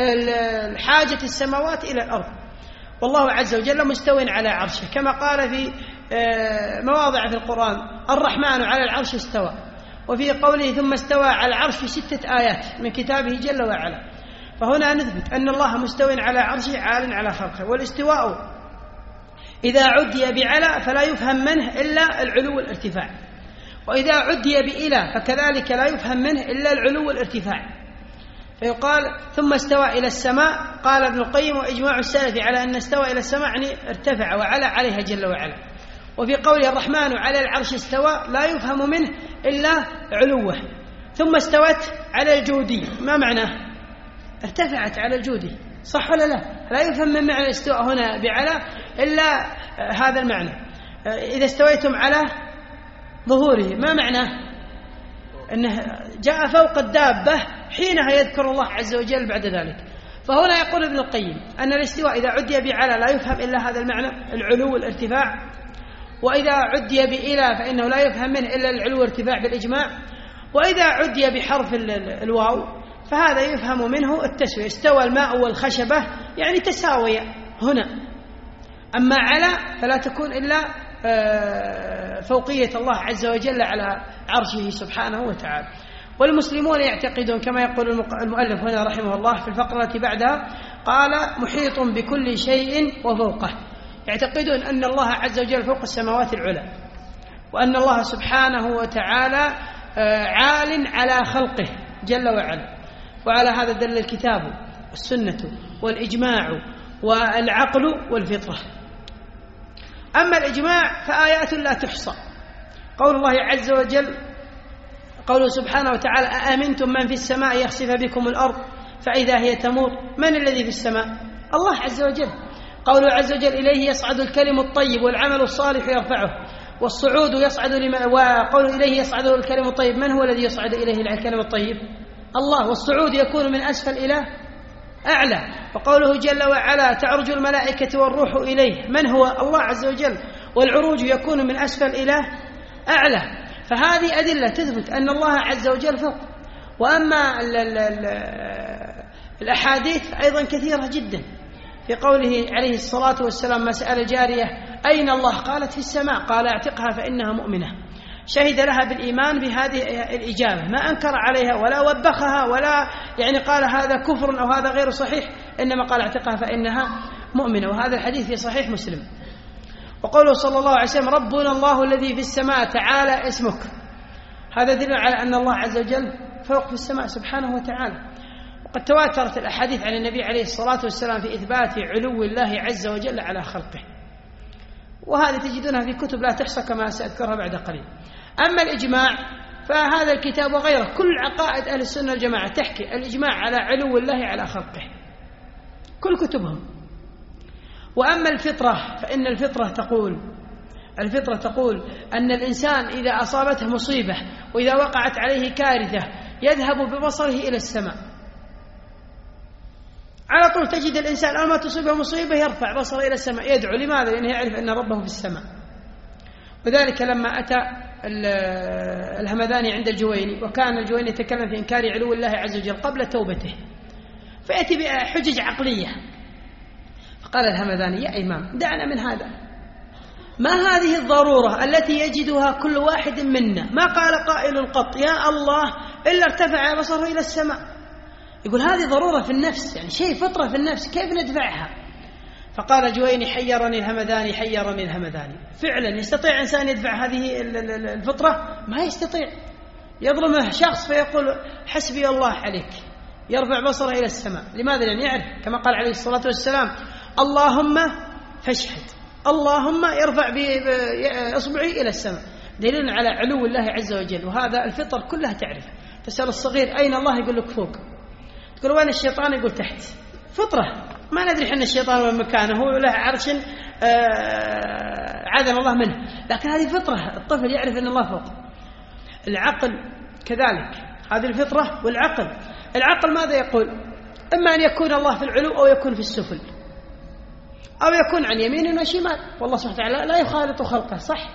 Speaker 3: حاجة السماوات إلى الأرض. والله عز وجل مستوٍ على عرشه، كما قال في مواضع في القرآن: الرحمن على العرش استوى، وفي قوله ثم استوى على العرش في 6 آيات من كتابه جل وعلا. فهنا نثبت أن الله مستوٍ على عرشه عال على خلقه. والاستواء إذا عدي بعلى فلا يفهم منه إلا العلو والارتفاع، وإذا عدي بإلى فكذلك لا يفهم منه إلا العلو والارتفاع. فيقال ثم استوى إلى السماء، قال ابن القيم: وإجماع السلف على أن استوى إلى السماء يعني ارتفع وعلى عليها جل وعلا. وفي قوله الرحمن على العرش استوى لا يفهم منه إلا علوه. ثم استوت على الجودي، ما معناه؟ ارتفعت على الجودي، صح ولا لا؟ لا يفهم من معنى الاستواء هنا بعلى إلا هذا المعنى. إذا استويتم على ظهوره، ما معناه؟ أنه جاء فوق الدابة، حينها يذكر الله عز وجل بعد ذلك. فهنا يقول ابن القيم أن الاستواء إذا عدي بعلى لا يفهم إلا هذا المعنى، العلو والارتفاع، وإذا عدي بإلى فإنه لا يفهم منه إلا العلو والارتفاع بالإجماع، وإذا عدي بحرف الواو فهذا يفهم منه التسوية، استوى الماء والخشبة يعني تساوية هنا. أما على فلا تكون إلا فوقية الله عز وجل على عرشه سبحانه وتعالى. والمسلمون يعتقدون كما يقول المؤلف هنا رحمه الله في الفقرة التي بعدها، قال: محيط بكل شيء وفوقه، يعتقدون أن الله عز وجل فوق السماوات العلى، وأن الله سبحانه وتعالى عال على خلقه جل وعلا. وعلى هذا دل الكتاب والسنة والإجماع والعقل والفطرة. أما الإجماع فآيات لا تحصى، قول الله عز وجل، قوله سبحانه وتعالى: أأمنتم من في السماء يخسف بكم الأرض فإذا هي تمور. من الذي في السماء؟ الله عز وجل. قوله عز وجل: إليه يصعد الكلم الطيب والعمل الصالح يرفعه، والصعود يصعد وقوله إليه يصعد الكلم الطيب، من هو الذي يصعد إليه الكلم الطيب؟ الله. والصعود يكون من أسفل إلى أعلى. وقوله جل وعلا: تعرج الملائكة والروح إليه، من هو؟ الله عز وجل. والعروج يكون من أسفل إلى أعلى. فهذه أدلة تثبت أن الله عز وجل فوق. وأما الأحاديث أيضا كثيرة جدا، في قوله عليه الصلاة والسلام: ما سأل جارية أين الله؟ قالت: في السماء. قال: اعتقها فإنها مؤمنة. شهد لها بالإيمان بهذه الإجابة، ما أنكر عليها ولا وبخها ولا يعني قال هذا كفر أو هذا غير صحيح، إنما قال: اعتقها فإنها مؤمنة. وهذا الحديث في صحيح مسلم. وقوله صلى الله عليه وسلم: ربنا الله الذي في السماء تعالى اسمك، هذا دليل على أن الله عز وجل فوق في السماء سبحانه وتعالى. وقد تواترت الأحاديث عن النبي عليه الصلاة والسلام في إثبات علو الله عز وجل على خلقه، وهذه تجدونها في كتب لا تحصى كما سأذكرها بعد قليل. أما الإجماع فهذا الكتاب وغيره كل عقائد أهل السنة والجماعة تحكي الإجماع على علو الله على خلقه، كل كتبهم. وأما الفطرة فإن الفطرة تقول أن الإنسان إذا أصابته مصيبة وإذا وقعت عليه كارثة يذهب ببصره إلى السماء على طول. تجد الإنسان أول ما تصيبه مصيبة يرفع بصره إلى السماء يدعو. لماذا؟ لأنه يعرف أن ربه في السماء. وذلك لما أتى الهمذاني عند الجويني، وكان الجويني يتكلم في إنكار علو الله عز وجل قبل توبته، فيأتي بحجج عقلية. فقال الهمذاني: يا إمام دعنا من هذا، ما هذه الضرورة التي يجدها كل واحد منا؟ ما قال قائل قط يا الله إلا ارتفع بصره إلى السماء. يقول هذه ضرورة في النفس، يعني شيء فطرة في النفس، كيف ندفعها؟ فقال الجويني: حيرني الهمذاني. فعلا يستطيع إنسان يدفع هذه الفطرة؟ ما يستطيع. يظلمه شخص فيقول: حسبي الله عليك، يرفع بصره إلى السماء. لماذا؟ لأن يعرف كما قال عليه الصلاة والسلام اللهم فاشهد، اللهم يرفع بإصبعه إلى السماء، دليل على علو الله عز وجل. وهذا الفطر كلها تعرف. تسأل الصغير أين الله يقول لك فوق، تقول وين الشيطان يقول تحت. فطرة، ما ندري حنا الشيطان وين مكانه، هو له عرش عاذنا الله منه، لكن هذه فطرة، الطفل يعرف أن الله فوق. العقل كذلك، هذه الفطرة. والعقل، العقل ماذا يقول؟ إما أن يكون الله في العلو أو يكون في السفل، أو يكون عن يمين وشمال، والله سبحانه وتعالى لا يخالط خلقه، صح؟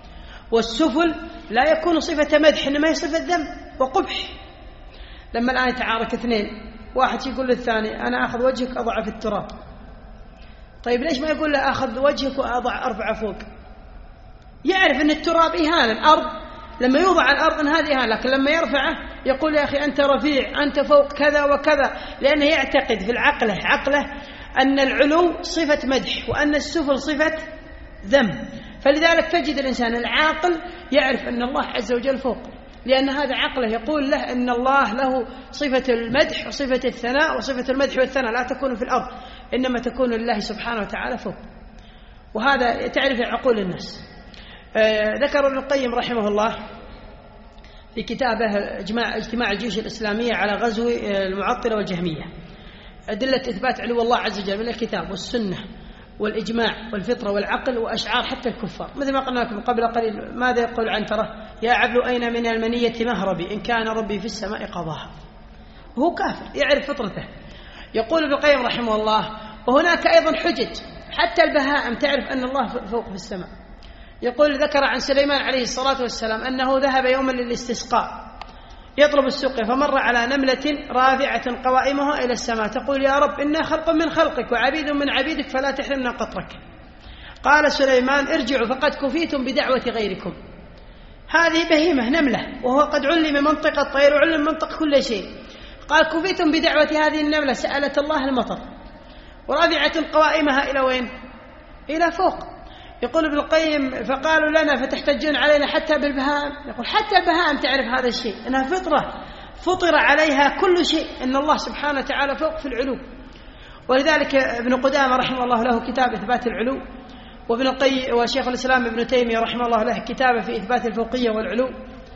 Speaker 3: والسفل لا يكون صفة مدح، إنما هي صفة ذم وقبح. لما الآن يتعارك اثنين، واحد يقول للثاني أنا أخذ وجهك أضع في التراب، طيب ليش ما يقول له أخذ وجهك أرفع فوق؟ يعرف أن التراب إهانة، الأرض لما يوضع على الأرض أن هذه إهانة، لكن لما يرفعه يقول يا أخي أنت رفيع، أنت فوق كذا وكذا، لأنه يعتقد في عقله أن العلو صفة مدح وأن السفل صفة ذم. فلذلك تجد الإنسان العاقل يعرف أن الله عز وجل فوق، لأن هذا عقله يقول له أن الله له صفة المدح وصفة الثناء، وصفة المدح والثناء لا تكون في الأرض، إنما تكون لله سبحانه وتعالى فوق. وهذا تعرف عقول الناس. ذكر ابن القيم رحمه الله في كتابه اجتماع الجيوش الإسلامية على غزو المعطلة والجهمية أدلة إثبات علو الله عز وجل من الكتاب والسنة والإجماع والفطرة والعقل وأشعار حتى الكفار، مثل ما قلنا لكم قبل قليل. ماذا يقول عنترة؟ يا عبد أين من المنية مهربي إن كان ربي في السماء قضاها. وهو كافر يعرف فطرته. يقول ابن القيم رحمه الله وهناك أيضا حجج، حتى البهائم تعرف أن الله فوق في السماء. يقول ذكر عن سليمان عليه الصلاة والسلام أنه ذهب يوما للاستسقاء يطلب السقيا، فمر على نملة رافعة قوائمها إلى السماء تقول يا رب إنا خلق من خلقك وعبيد من عبيدك فلا تحرمنا قطرك. قال سليمان ارجعوا فقد كفيتم بدعوة غيركم. هذه بهيمة نملة، وهو قد علم منطق الطير وعلم منطق كل شيء. قال كفيتم بدعوة هذه النملة، سألت الله المطر، ورافعة قوائمها إلى وين؟ إلى فوق. يقول ابن القيم فقالوا لنا فتحتجون علينا حتى بالبهائم؟ يقول حتى البهائم تعرف هذا الشيء، أنها فطرة فطر عليها كل شيء، أن الله سبحانه وتعالى فوق في العلو. ولذلك ابن قدامة رحمه الله له كتاب إثبات العلو، وابن القيم وشيخ الإسلام ابن تيمية رحمه الله له كتاب في إثبات الفوقية والعلو،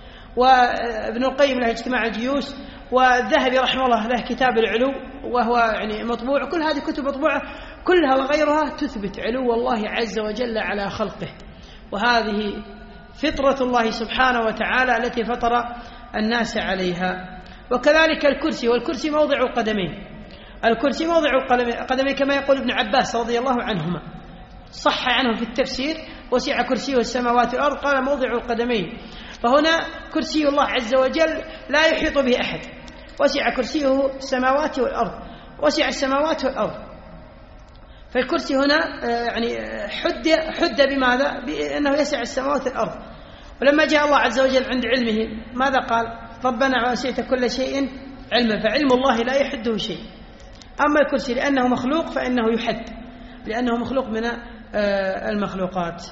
Speaker 3: وابن القيم له اجتماع الجيوش، والذهبي رحمه الله له كتاب العلو وهو يعني مطبوع. كل هذه كتب مطبوعة كلها وغيرها تثبت علو الله عز وجل على خلقه، وهذه فطرة الله سبحانه وتعالى التي فطر الناس عليها. وكذلك الكرسي، والكرسي موضع القدمين، الكرسي موضع القدمين كما يقول ابن عباس رضي الله عنهما، صح عنه في التفسير وسع كرسيه السماوات والأرض، قال موضع القدمين. فهنا كرسي الله عز وجل لا يحيط به أحد، وسع كرسيه السماوات والأرض، وسع السماوات والأرض. فالكرسي هنا يعني حد بماذا؟ بأنه يسع السماوات والأرض. ولما جاء الله عز وجل عند علمه ماذا قال؟ ربنا وسعت كل شيء علما، فعلم الله لا يحده شيء. أما الكرسي لأنه مخلوق فإنه يحد، لأنه مخلوق من المخلوقات.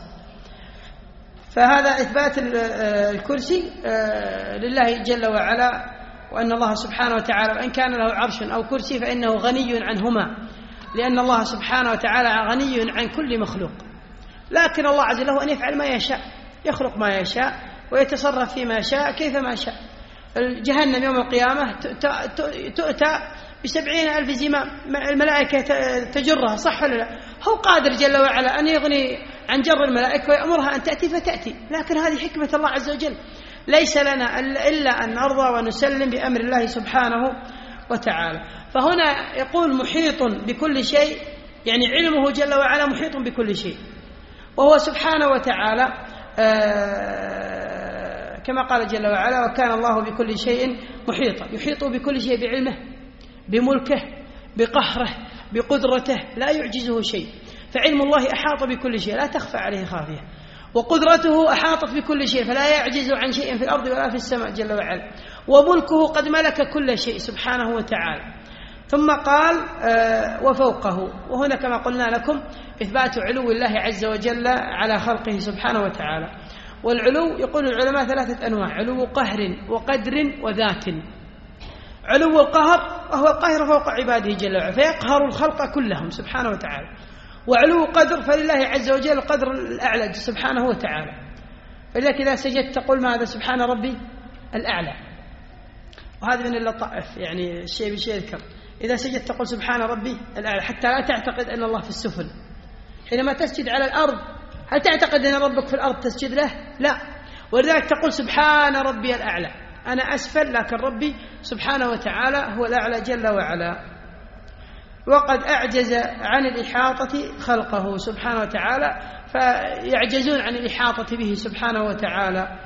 Speaker 3: فهذا إثبات الكرسي لله جل وعلا، وأن الله سبحانه وتعالى وإن كان له عرش أو كرسي فإنه غني عنهما، لأن الله سبحانه وتعالى غني عن كل مخلوق. لكن الله عز وجل هو أن يفعل ما يشاء، يخلق ما يشاء ويتصرف فيما يشاء كيفما شاء. جهنم يوم القيامة تؤتى ب70,000 زمام، الملائكة تجرها، صح ولا لا؟ هو قادر جل وعلا أن يغني عن جر الملائكة ويأمرها أن تأتي فتأتي، لكن هذه حكمة الله عز وجل. ليس لنا إلا أن نرضى ونسلم بأمر الله سبحانه وتعالى. فهنا يقول محيط بكل شيء، يعني علمه جل وعلا محيط بكل شيء، وهو سبحانه وتعالى كما قال جل وعلا وكان الله بكل شيء محيطا. يحيط بكل شيء بعلمه، بملكه، بقهره، بقدرته، لا يعجزه شيء. فعلم الله أحاط بكل شيء لا تخفى عليه خافية، وقدرته أحاطت بكل شيء فلا يعجز عن شيء في الأرض ولا في السماء جل وعلا، وملكه قد ملك كل شيء سبحانه وتعالى. ثم قال وفوقه، وهنا كما قلنا لكم إثبات علو الله عز وجل على خلقه سبحانه وتعالى. والعلو يقول العلماء 3 أنواع: علو قهر وقدر وذات. علو القهر وهو القاهر فوق عباده جل وعلا، فيقهر الخلق كلهم سبحانه وتعالى. وعلو قدر فلله عز وجل القدر الأعلى سبحانه وتعالى. فلذلك إذا سجدت تقول ماذا؟ سبحان ربي الأعلى. وهذا من اللطائف، يعني الشيء بشيء يذكر، إذا سجدت تقول سبحان ربي الأعلى، حتى لا تعتقد أن الله في السفل. حينما تسجد على الأرض هل تعتقد أن ربك في الأرض تسجد له؟ لا. ولذلك تقول سبحان ربي الأعلى، أنا أسفل لكن ربي سبحانه وتعالى هو الأعلى جل وعلا. وقد أعجز عن الإحاطة خلقه سبحانه وتعالى، فيعجزون عن الإحاطة به سبحانه وتعالى.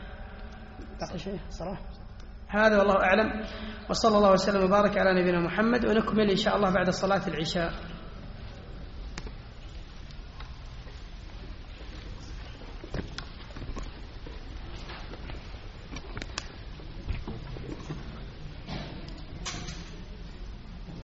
Speaker 3: هذا والله أعلم، وصلى الله وسلم وبارك على نبينا محمد، ونكمل إن شاء الله بعد صلاة العشاء.